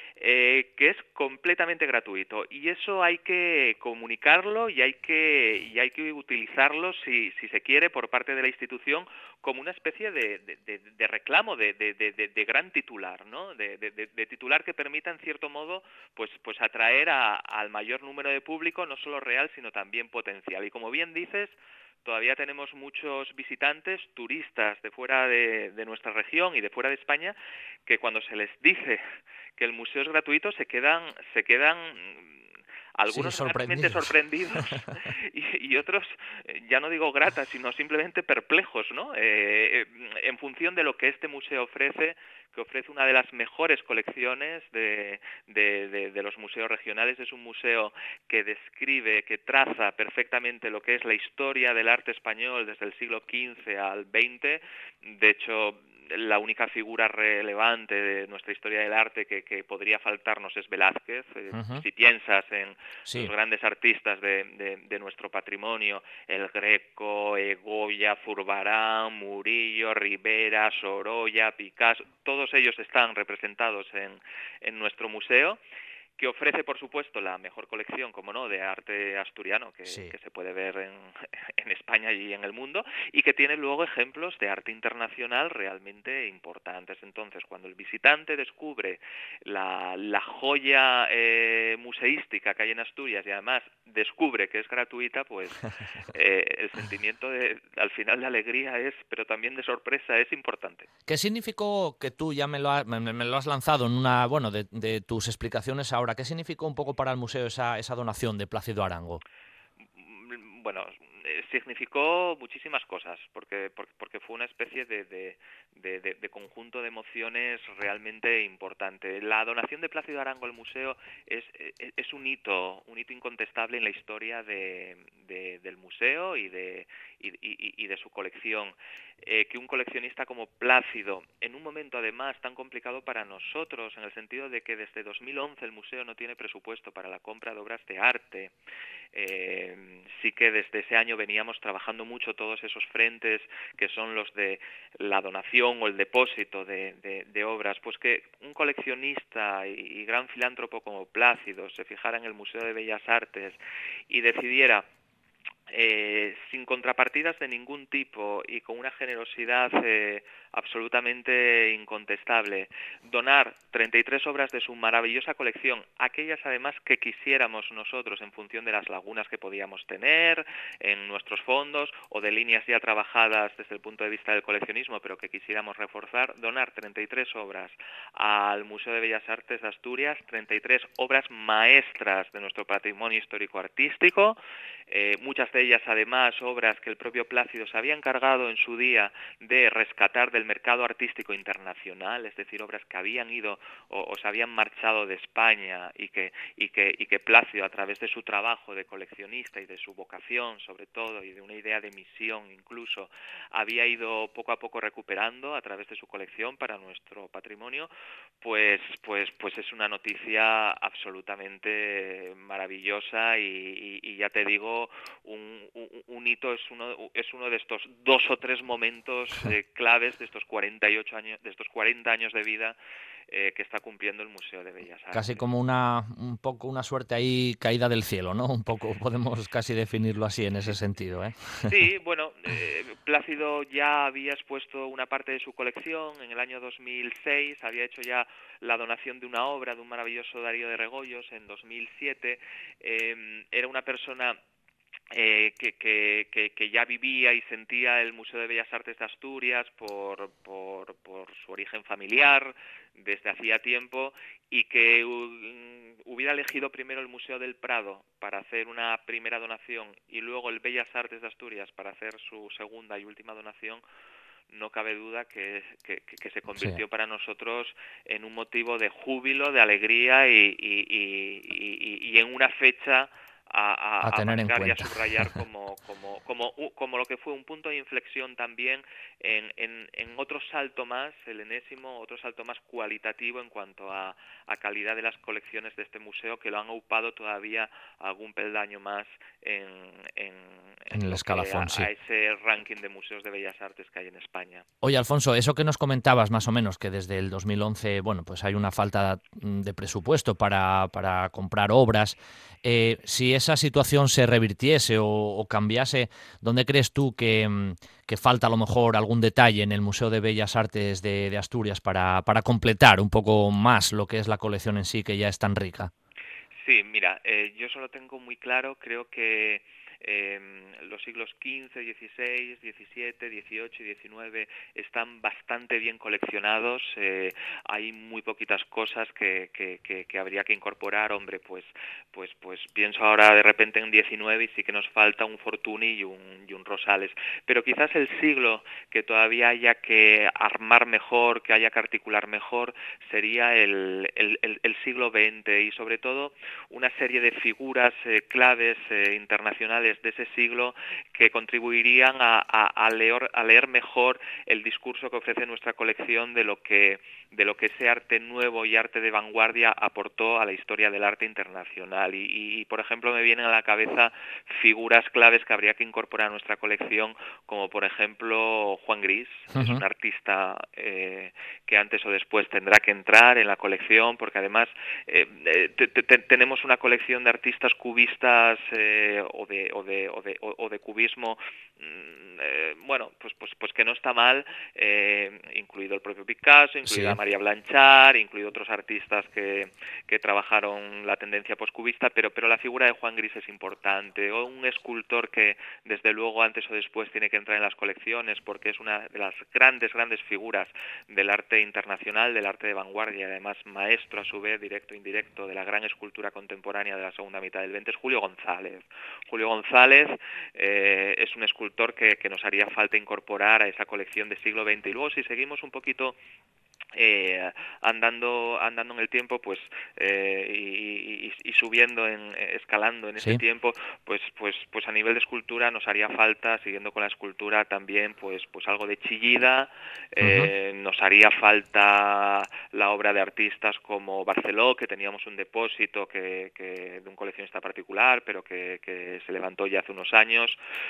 eh, que es completamente gratuito, y eso hay que comunicarlo y hay que y hay que utilizarlo, si si se quiere, por parte de la institución como una especie de, de, de, de reclamo, de, de, de, de gran titular, ¿no? De, de, de titular que permita, en cierto modo, pues pues atraer a, al mayor número de público, no solo real, sino también potencial. Y como bien dices, todavía tenemos muchos visitantes, turistas de fuera de, de nuestra región y de fuera de España, que cuando se les dice que el museo es gratuito se quedan se quedan algunos sí, realmente sorprendidos y, y otros, ya no digo gratas, sino simplemente perplejos, ¿no? Eh, en función de lo que este museo ofrece, que ofrece una de las mejores colecciones de, de, de, de los museos regionales. Es un museo que describe, que traza perfectamente lo que es la historia del arte español desde el siglo quince al veinte. De hecho, la única figura relevante de nuestra historia del arte que, que podría faltarnos es Velázquez. Uh-huh. Si piensas en sí. los grandes artistas de, de, de nuestro patrimonio, El Greco, Goya, Zurbarán, Murillo, Rivera, Sorolla, Picasso, todos ellos están representados en, en nuestro museo, que ofrece, por supuesto, la mejor colección, como no, de arte asturiano que, sí. que se puede ver en, en España y en el mundo, y que tiene luego ejemplos de arte internacional realmente importantes. Entonces, cuando el visitante descubre la, la joya eh, museística que hay en Asturias y además descubre que es gratuita, pues eh, el sentimiento de, al final de alegría es, pero también de sorpresa, es importante. ¿Qué significó, que tú ya me lo, ha, me, me lo has lanzado en una, bueno, de, de tus explicaciones ahora, ¿qué significó un poco para el museo esa, esa donación de Plácido Arango? Bueno, significó muchísimas cosas, porque porque, porque fue una especie de, de, de, de, de conjunto de emociones realmente importante. La donación de Plácido Arango al museo es, es un hito, un hito incontestable en la historia de, de, del museo y de, y, y, y de su colección. Eh, que un coleccionista como Plácido, en un momento además tan complicado para nosotros, en el sentido de que desde dos mil once el museo no tiene presupuesto para la compra de obras de arte, eh, sí que desde ese año veníamos trabajando mucho todos esos frentes que son los de la donación o el depósito de, de, de obras, pues que un coleccionista y, y gran filántropo como Plácido se fijara en el Museo de Bellas Artes y decidiera eh, sin contrapartidas de ningún tipo y con una generosidad eh, absolutamente incontestable. Donar treinta y tres obras de su maravillosa colección, aquellas además que quisiéramos nosotros en función de las lagunas que podíamos tener en nuestros fondos o de líneas ya trabajadas desde el punto de vista del coleccionismo, pero que quisiéramos reforzar. Donar treinta y tres obras al Museo de Bellas Artes de Asturias, treinta y tres obras maestras de nuestro patrimonio histórico-artístico, eh, muchas de ellas además obras que el propio Plácido se había encargado en su día de rescatar del mercado artístico internacional, es decir, obras que habían ido o, o se habían marchado de España y que, y, que, y que Plácido, a través de su trabajo de coleccionista y de su vocación sobre todo y de una idea de misión incluso, había ido poco a poco recuperando a través de su colección para nuestro patrimonio, pues, pues, pues es una noticia absolutamente maravillosa y, y, y ya te digo, un, un, un hito, es uno, es uno de estos dos o tres momentos eh, claves de estos cuarenta y ocho años, de estos cuarenta años de vida eh, que está cumpliendo el Museo de Bellas Artes. Casi como una, un poco una suerte ahí caída del cielo, ¿no? Un poco podemos casi definirlo así en ese sentido, ¿eh? Sí, bueno, eh, Plácido ya había expuesto una parte de su colección en el año dos mil seis, había hecho ya la donación de una obra de un maravilloso Darío de Regoyos en dos mil siete, eh, era una persona Eh, que, que, que, que ya vivía y sentía el Museo de Bellas Artes de Asturias por, por, por su origen familiar desde hacía tiempo y que uh, hubiera elegido primero el Museo del Prado para hacer una primera donación y luego el Bellas Artes de Asturias para hacer su segunda y última donación. No cabe duda que, que, que se convirtió sí. para nosotros en un motivo de júbilo, de alegría y, y, y, y, y en una fecha a, a, a tener a en cuenta y a subrayar como, como, como, como lo que fue un punto de inflexión también en, en, en otro salto más, el enésimo, otro salto más cualitativo en cuanto a, a calidad de las colecciones de este museo, que lo han aupado todavía algún peldaño más en, en, en el escalafón, a, sí. a ese ranking de museos de bellas artes que hay en España. Oye, Alfonso, eso que nos comentabas más o menos, que desde el dos mil once, bueno, pues hay una falta de presupuesto para, para comprar obras. Eh, si esa situación se revirtiese o, o cambiase, ¿dónde crees tú que, que falta a lo mejor algún detalle en el Museo de Bellas Artes de, de Asturias para, para completar un poco más lo que es la colección en sí, que ya es tan rica? Sí, mira, eh, yo solo tengo muy claro, creo que Eh, los siglos quince, dieciséis, diecisiete, dieciocho y diecinueve están bastante bien coleccionados. Eh, hay muy poquitas cosas que, que, que, que habría que incorporar. Hombre, pues, pues, pues pienso ahora de repente en diecinueve y sí que nos falta un Fortuny y un, y un Rosales. Pero quizás el siglo que todavía haya que armar mejor, que haya que articular mejor, sería el, el, el, el siglo veinte y sobre todo una serie de figuras eh, claves eh, internacionales de ese siglo que contribuirían a, a, a, leer, a leer mejor el discurso que ofrece nuestra colección de lo que de lo que ese arte nuevo y arte de vanguardia aportó a la historia del arte internacional. Y, y, y por ejemplo, me vienen a la cabeza figuras claves que habría que incorporar a nuestra colección, como por ejemplo Juan Gris. Uh-huh. Es un artista eh, que antes o después tendrá que entrar en la colección, porque además eh, te, te, te, tenemos una colección de artistas cubistas eh, o de o de o de, o de cubismo eh, bueno pues pues pues que no está mal, eh, incluido el propio Picasso, incluida sí. María Blanchard, incluido otros artistas que, que trabajaron la tendencia poscubista, pero pero la figura de Juan Gris es importante, o un escultor que desde luego antes o después tiene que entrar en las colecciones porque es una de las grandes grandes figuras del arte internacional, del arte de vanguardia y además maestro a su vez, directo e indirecto, de la gran escultura contemporánea de la segunda mitad del veinte, es Julio González. Julio González eh, es un escultor que, que nos haría falta incorporar a esa colección de siglo veinte. Y luego si seguimos un poquito Eh, andando andando en el tiempo, pues eh, y, y, y subiendo, en, escalando en ese sí. tiempo, pues pues pues a nivel de escultura nos haría falta, siguiendo con la escultura también, pues pues algo de Chillida, eh, uh-huh. nos haría falta la obra de artistas como Barceló, que teníamos un depósito que, que de un coleccionista particular, pero que, que se levantó ya hace unos años.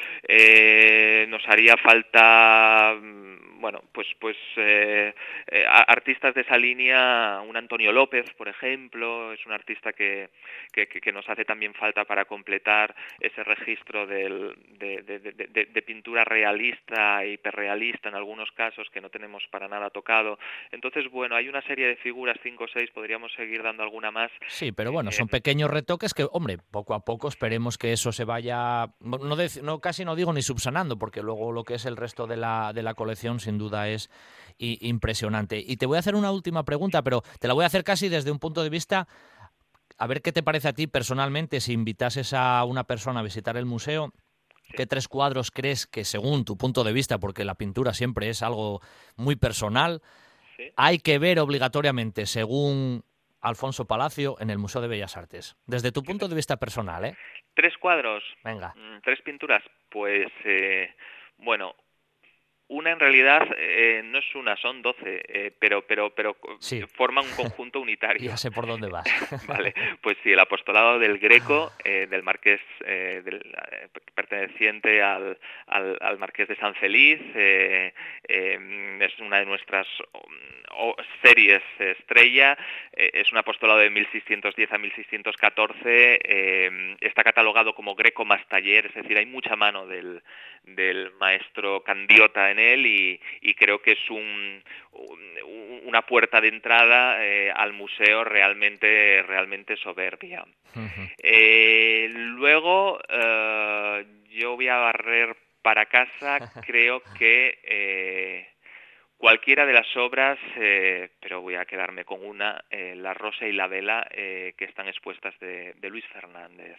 Eh, nos haría falta, bueno, pues pues eh, eh, artistas de esa línea, un Antonio López, por ejemplo, es un artista que, que, que nos hace también falta para completar ese registro del, de, de, de, de, de pintura realista e hiperrealista en algunos casos que no tenemos para nada tocado. Entonces, bueno, hay una serie de figuras, cinco o seis, podríamos seguir dando alguna más. Sí, pero bueno, son pequeños retoques que, hombre, poco a poco esperemos que eso se vaya, no, de, no casi no digo ni subsanando, porque luego lo que es el resto de la, de la colección sin duda es i, impresionante. Y te voy a hacer una última pregunta, pero te la voy a hacer casi desde un punto de vista, a ver qué te parece a ti personalmente, si invitases a una persona a visitar el museo. ¿Qué tres cuadros crees que, según tu punto de vista, porque la pintura siempre es algo muy personal, sí, hay que ver obligatoriamente, según Alfonso Palacio, en el Museo de Bellas Artes? Desde tu punto de vista personal, ¿eh? ¿Tres cuadros? Venga. ¿Tres pinturas? Pues, eh, bueno... Una en realidad eh, no es una, son doce, eh, pero pero pero sí, forman un conjunto unitario. Ya sé por dónde vas. Vale, pues sí, el apostolado del Greco, eh, del Marqués, eh, del, eh, perteneciente al, al, al Marqués de San Feliz, eh, eh, es una de nuestras oh, series estrella, eh, es un apostolado de mil seiscientos diez a mil seiscientos catorce, eh, está catalogado como Greco más taller, es decir, hay mucha mano del, del maestro Candiota en él y, y creo que es un, un, una puerta de entrada eh, al museo realmente realmente soberbia. Uh-huh. Eh, luego eh, yo voy a barrer para casa, creo que eh, cualquiera de las obras, eh, pero voy a quedarme con una, eh, La Rosa y la Vela, eh, que están expuestas de, de Luis Fernández.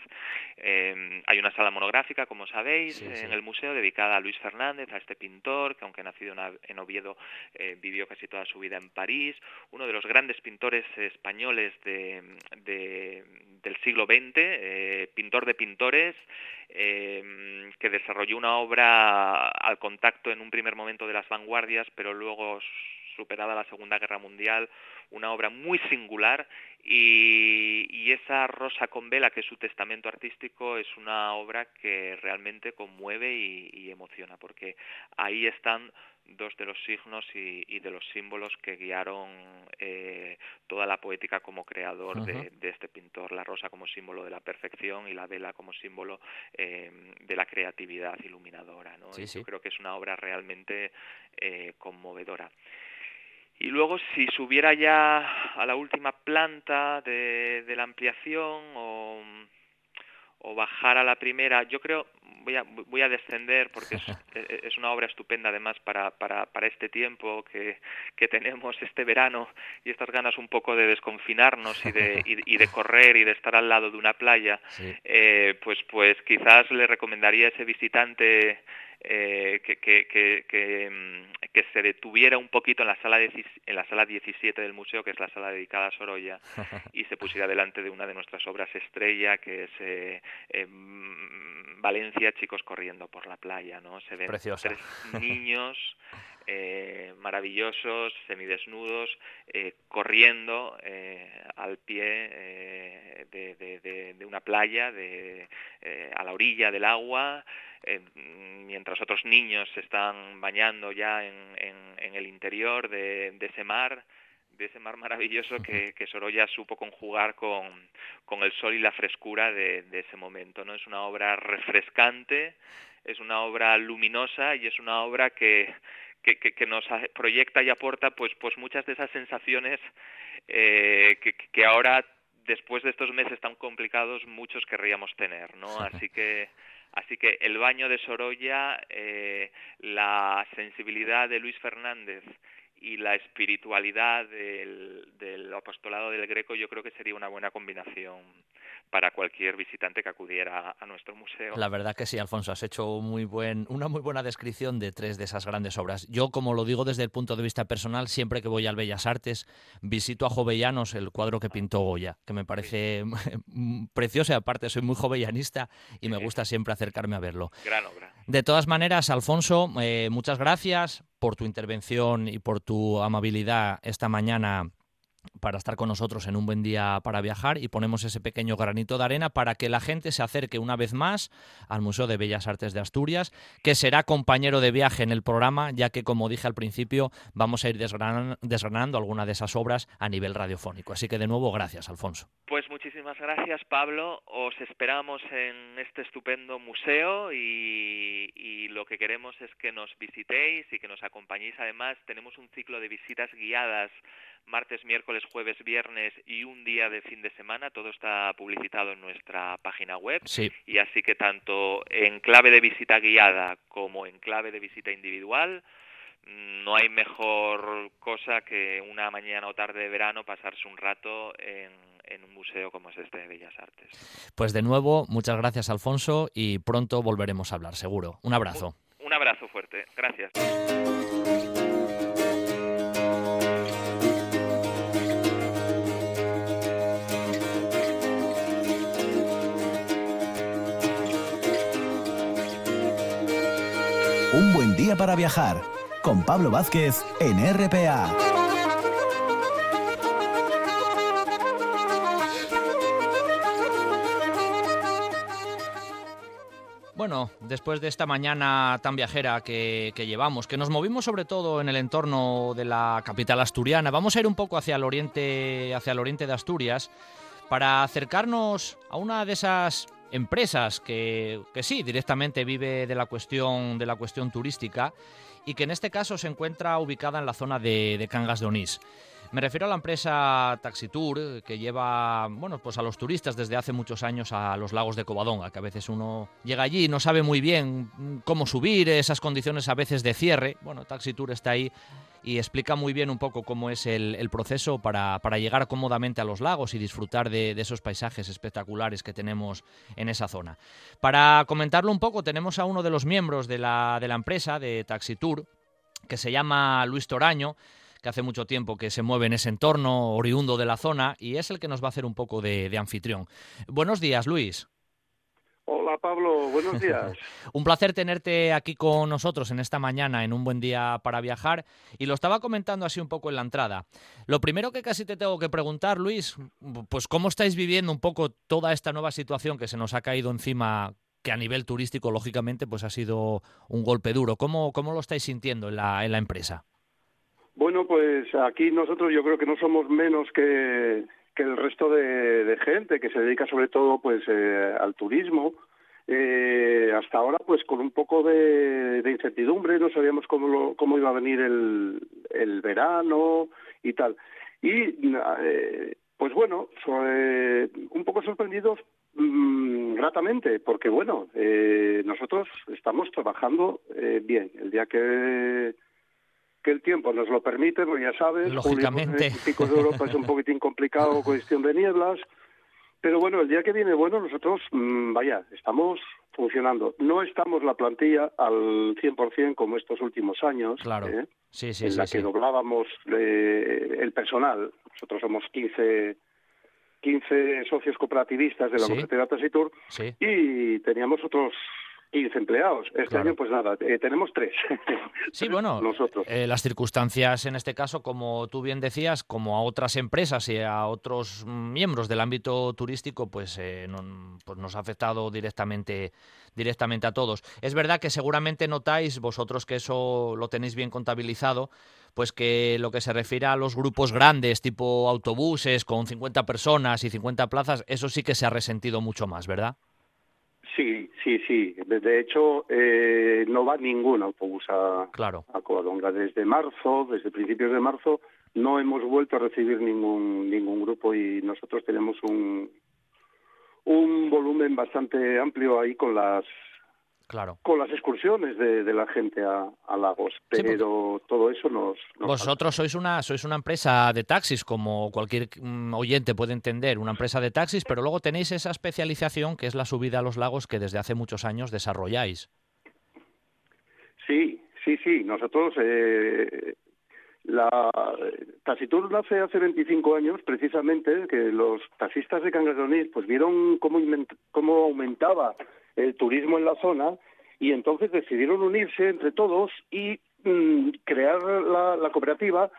Eh, hay una sala monográfica, como sabéis, sí, sí. en el museo dedicada a Luis Fernández, a este pintor, que aunque nacido en Oviedo, eh, vivió casi toda su vida en París, uno de los grandes pintores españoles de, de, del siglo veinte, eh, pintor de pintores, eh, que desarrolló una obra al contacto en un primer momento de las vanguardias, pero luego, superada la Segunda Guerra Mundial, una obra muy singular, y, y esa Rosa con Vela, que es su testamento artístico, es una obra que realmente conmueve y, y emociona, porque ahí están dos de los signos y, y de los símbolos que guiaron eh, toda la poética como creador uh-huh. de, de este pintor. La rosa como símbolo de la perfección y la vela como símbolo eh, de la creatividad iluminadora, ¿no? Sí, y sí. Yo creo que es una obra realmente eh, conmovedora. Y luego, si subiera ya a la última planta de, de la ampliación o, o bajar a la primera, yo creo, voy a, voy a descender porque es, es una obra estupenda además para, para, para este tiempo que, que tenemos este verano y estas ganas un poco de desconfinarnos y de, y, y de correr y de estar al lado de una playa, sí. eh, pues, pues quizás le recomendaría a ese visitante Eh, que, que, que, que, que se detuviera un poquito en la sala de, en la sala diecisiete del museo, que es la sala dedicada a Sorolla, y se pusiera delante de una de nuestras obras estrella, que es eh, eh, Valencia, chicos corriendo por la playa, ¿no? Se ven Preciosa. Tres niños eh, maravillosos, semidesnudos, eh, corriendo eh, al pie eh, de, de, de, de una playa, de, eh, a la orilla del agua, Eh, mientras otros niños se están bañando ya en, en, en el interior de, de ese mar, de ese mar maravilloso que, que Sorolla supo conjugar con, con el sol y la frescura de, de ese momento, ¿no? Es una obra refrescante, es una obra luminosa y es una obra que, que, que, que nos proyecta y aporta pues, pues muchas de esas sensaciones eh, que, que ahora, después de estos meses tan complicados, muchos querríamos tener, ¿no? Así que Así que el baño de Sorolla, eh, la sensibilidad de Luis Fernández y la espiritualidad del, del apostolado del Greco, yo creo que sería una buena combinación para cualquier visitante que acudiera a nuestro museo. La verdad que sí, Alfonso, has hecho muy buen, una muy buena descripción de tres de esas grandes obras. Yo, como lo digo desde el punto de vista personal, siempre que voy al Bellas Artes, visito a Jovellanos, el cuadro que pintó Goya, que me parece sí. precioso, y aparte soy muy jovellanista y me gusta siempre acercarme a verlo. Gran obra. De todas maneras, Alfonso, eh, muchas gracias por tu intervención y por tu amabilidad esta mañana para estar con nosotros en Un Buen Día para Viajar, y ponemos ese pequeño granito de arena para que la gente se acerque una vez más al Museo de Bellas Artes de Asturias, que será compañero de viaje en el programa, ya que, como dije al principio, vamos a ir desgranando, desgranando alguna de esas obras a nivel radiofónico. Así que, de nuevo, gracias, Alfonso. Pues muchísimas gracias, Pablo. Os esperamos en este estupendo museo y, y lo que queremos es que nos visitéis y que nos acompañéis. Además, tenemos un ciclo de visitas guiadas martes, miércoles, jueves, viernes y un día de fin de semana. Todo está publicitado en nuestra página web. Sí. Y así que tanto en clave de visita guiada como en clave de visita individual, no hay mejor cosa que una mañana o tarde de verano pasarse un rato en, en un museo como es este de Bellas Artes. Pues de nuevo, muchas gracias, Alfonso, y pronto volveremos a hablar, seguro. Un abrazo. Un, un abrazo fuerte. Gracias. Un buen día para viajar, con Pablo Vázquez en R P A. Bueno, después de esta mañana tan viajera que, que llevamos, que nos movimos sobre todo en el entorno de la capital asturiana, vamos a ir un poco hacia el oriente, hacia el oriente de Asturias, para acercarnos a una de esas empresas que, que sí, directamente vive de la cuestión, de la cuestión turística, y que en este caso se encuentra ubicada en la zona de, de Cangas de Onís. Me refiero a la empresa Taxitour, que lleva, bueno, pues a los turistas desde hace muchos años a los lagos de Covadonga, que a veces uno llega allí y no sabe muy bien cómo subir, esas condiciones a veces de cierre. Bueno, Taxitour está ahí y explica muy bien un poco cómo es el, el proceso para, para llegar cómodamente a los lagos y disfrutar de, de esos paisajes espectaculares que tenemos en esa zona. Para comentarlo un poco, tenemos a uno de los miembros de la, de la empresa, de Taxitour, que se llama Luis Toraño, que hace mucho tiempo que se mueve en ese entorno, oriundo de la zona, y es el que nos va a hacer un poco de, de anfitrión. Buenos días, Luis. Hola, Pablo. Buenos días. Un placer tenerte aquí con nosotros en esta mañana, en Un Buen Día para Viajar, y lo estaba comentando así un poco en la entrada. Lo primero que casi te tengo que preguntar, Luis, pues ¿cómo estáis viviendo un poco toda esta nueva situación que se nos ha caído encima, que a nivel turístico, lógicamente, pues ha sido un golpe duro? ¿Cómo, cómo lo estáis sintiendo en la, en la empresa? Bueno, pues aquí nosotros yo creo que no somos menos que, que el resto de, de gente que se dedica sobre todo pues eh, al turismo. Eh, hasta ahora pues con un poco de, de incertidumbre, no sabíamos cómo, lo, cómo iba a venir el, el verano y tal. Y eh, pues bueno, so, eh, un poco sorprendidos mmm, gratamente, porque bueno, eh, nosotros estamos trabajando eh, bien. El día que... que el tiempo nos lo permite, pues ya sabes, lógicamente, julio, en picos de Europa es un poquitín complicado, cuestión de nieblas, pero bueno, el día que viene, bueno, nosotros, mmm, vaya, estamos funcionando. No estamos la plantilla al cien por ciento como estos últimos años, claro. ¿eh? sí, sí, en sí, la sí. que doblábamos eh, el personal. Nosotros somos quince, quince socios cooperativistas de la ¿Sí? Cofradía Taxitour, Sí. y teníamos otros quince empleados. Este Claro. año, pues nada, eh, tenemos tres. Sí, Tres bueno, nosotros. eh, las circunstancias en este caso, como tú bien decías, como a otras empresas y a otros miembros del ámbito turístico, pues, eh, no, pues nos ha afectado directamente, directamente a todos. Es verdad que seguramente notáis vosotros que eso lo tenéis bien contabilizado, pues que lo que se refiere a los grupos grandes, tipo autobuses con cincuenta personas y cincuenta plazas, eso sí que se ha resentido mucho más, ¿verdad? Sí, sí, sí. De hecho, eh, no va ningún autobús a, claro. a Covadonga. Desde marzo, desde principios de marzo, no hemos vuelto a recibir ningún ningún grupo y nosotros tenemos un un volumen bastante amplio ahí con las Claro. con las excursiones de, de la gente a, a Lagos, pero sí, todo eso nos, nos vosotros falta. sois una sois una empresa de taxis, como cualquier um, oyente puede entender, una empresa de taxis, pero luego tenéis esa especialización que es la subida a los lagos que desde hace muchos años desarrolláis. Sí, sí, sí. Nosotros eh, la Taxitour nace hace veinticinco años, precisamente, que los taxistas de Cangas de Onís pues vieron cómo, cómo aumentaba el turismo en la zona y entonces decidieron unirse entre todos y mmm, crear la, la cooperativa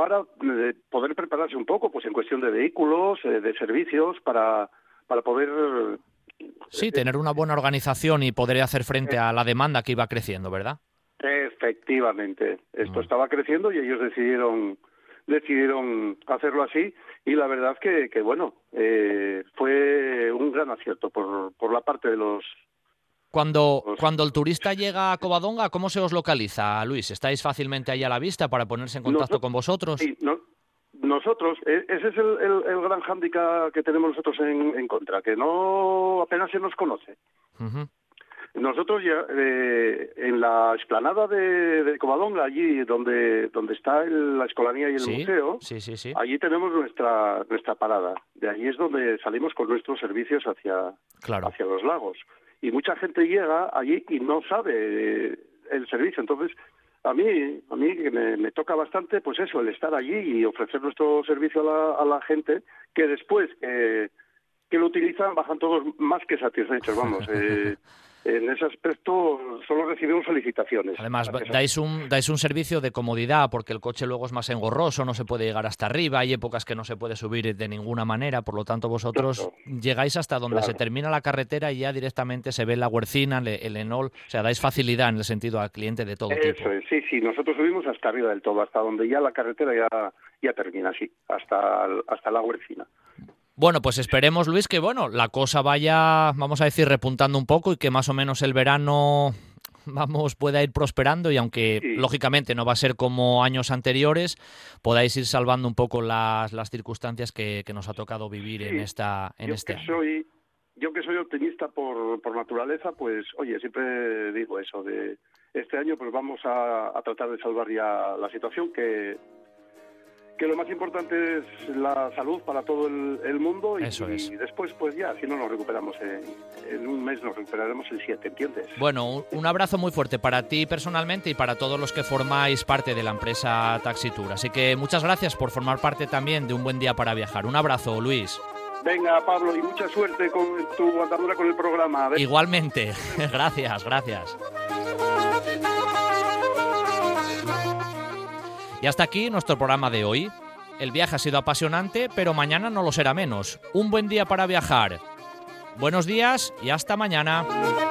para eh, poder prepararse un poco, pues en cuestión de vehículos, eh, de servicios, para, para poder... Sí, tener una buena organización y poder hacer frente a la demanda que iba creciendo, ¿verdad? Efectivamente. Esto Mm. estaba creciendo y ellos decidieron decidieron hacerlo así, y la verdad que, que bueno, eh, fue un gran acierto por, por la parte de los... Cuando, los- cuando el turista llega a Covadonga, ¿cómo se os localiza, Luis? ¿Estáis fácilmente ahí a la vista para ponerse en contacto Noso- con vosotros? Sí, no- nosotros, e- ese es el, el- el gran hándicap que tenemos nosotros en, en contra, que no apenas se nos conoce. Ujú. Nosotros ya eh, en la explanada de, de Covadonga, allí donde donde está el- la escolanía y el Sí, museo, sí, sí, sí. allí tenemos nuestra nuestra parada. De allí es donde salimos con nuestros servicios hacia Claro. hacia los lagos. Y mucha gente llega allí y no sabe eh, el servicio. Entonces, a mí a mí que me, me toca bastante, pues eso, el estar allí y ofrecer nuestro servicio a la, a la gente, que después eh, que lo utilizan bajan todos más que satisfechos, vamos. Eh, en ese aspecto solo recibimos felicitaciones. Además, Gracias a- dais un, dais un servicio de comodidad porque el coche luego es más engorroso, no se puede llegar hasta arriba, hay épocas que no se puede subir de ninguna manera, por lo tanto vosotros Claro. llegáis hasta donde Claro. se termina la carretera y ya directamente se ve la Huercina, el, el Enol, o sea, dais facilidad en el sentido al cliente de todo tipo. Eso es, sí, sí, nosotros subimos hasta arriba del todo, hasta donde ya la carretera ya, ya termina, sí, hasta, el- hasta la Huercina. Bueno, pues esperemos, Luis, que bueno, la cosa vaya, vamos a decir, repuntando un poco y que más o menos el verano, vamos, pueda ir prosperando y aunque Sí. lógicamente no va a ser como años anteriores, podáis ir salvando un poco las, las circunstancias que, que nos ha tocado vivir en Sí. esta en yo este que año. soy yo que soy optimista por, por naturaleza, pues oye, siempre digo eso de este año pues vamos a, a tratar de salvar ya la situación, que que lo más importante es la salud para todo el, el mundo y, Eso es. y después pues ya, si no nos recuperamos en, en un mes, nos recuperaremos el siete, ¿entiendes? Bueno, un, un abrazo muy fuerte para ti personalmente y para todos los que formáis parte de la empresa Taxitour. Así que muchas gracias por formar parte también de Un Buen Día para Viajar. Un abrazo, Luis. Venga, Pablo, y mucha suerte con tu andadura con el programa. A ver. Igualmente. Gracias, gracias. Y hasta aquí nuestro programa de hoy. El viaje ha sido apasionante, pero mañana no lo será menos. Un buen día para viajar. Buenos días y hasta mañana.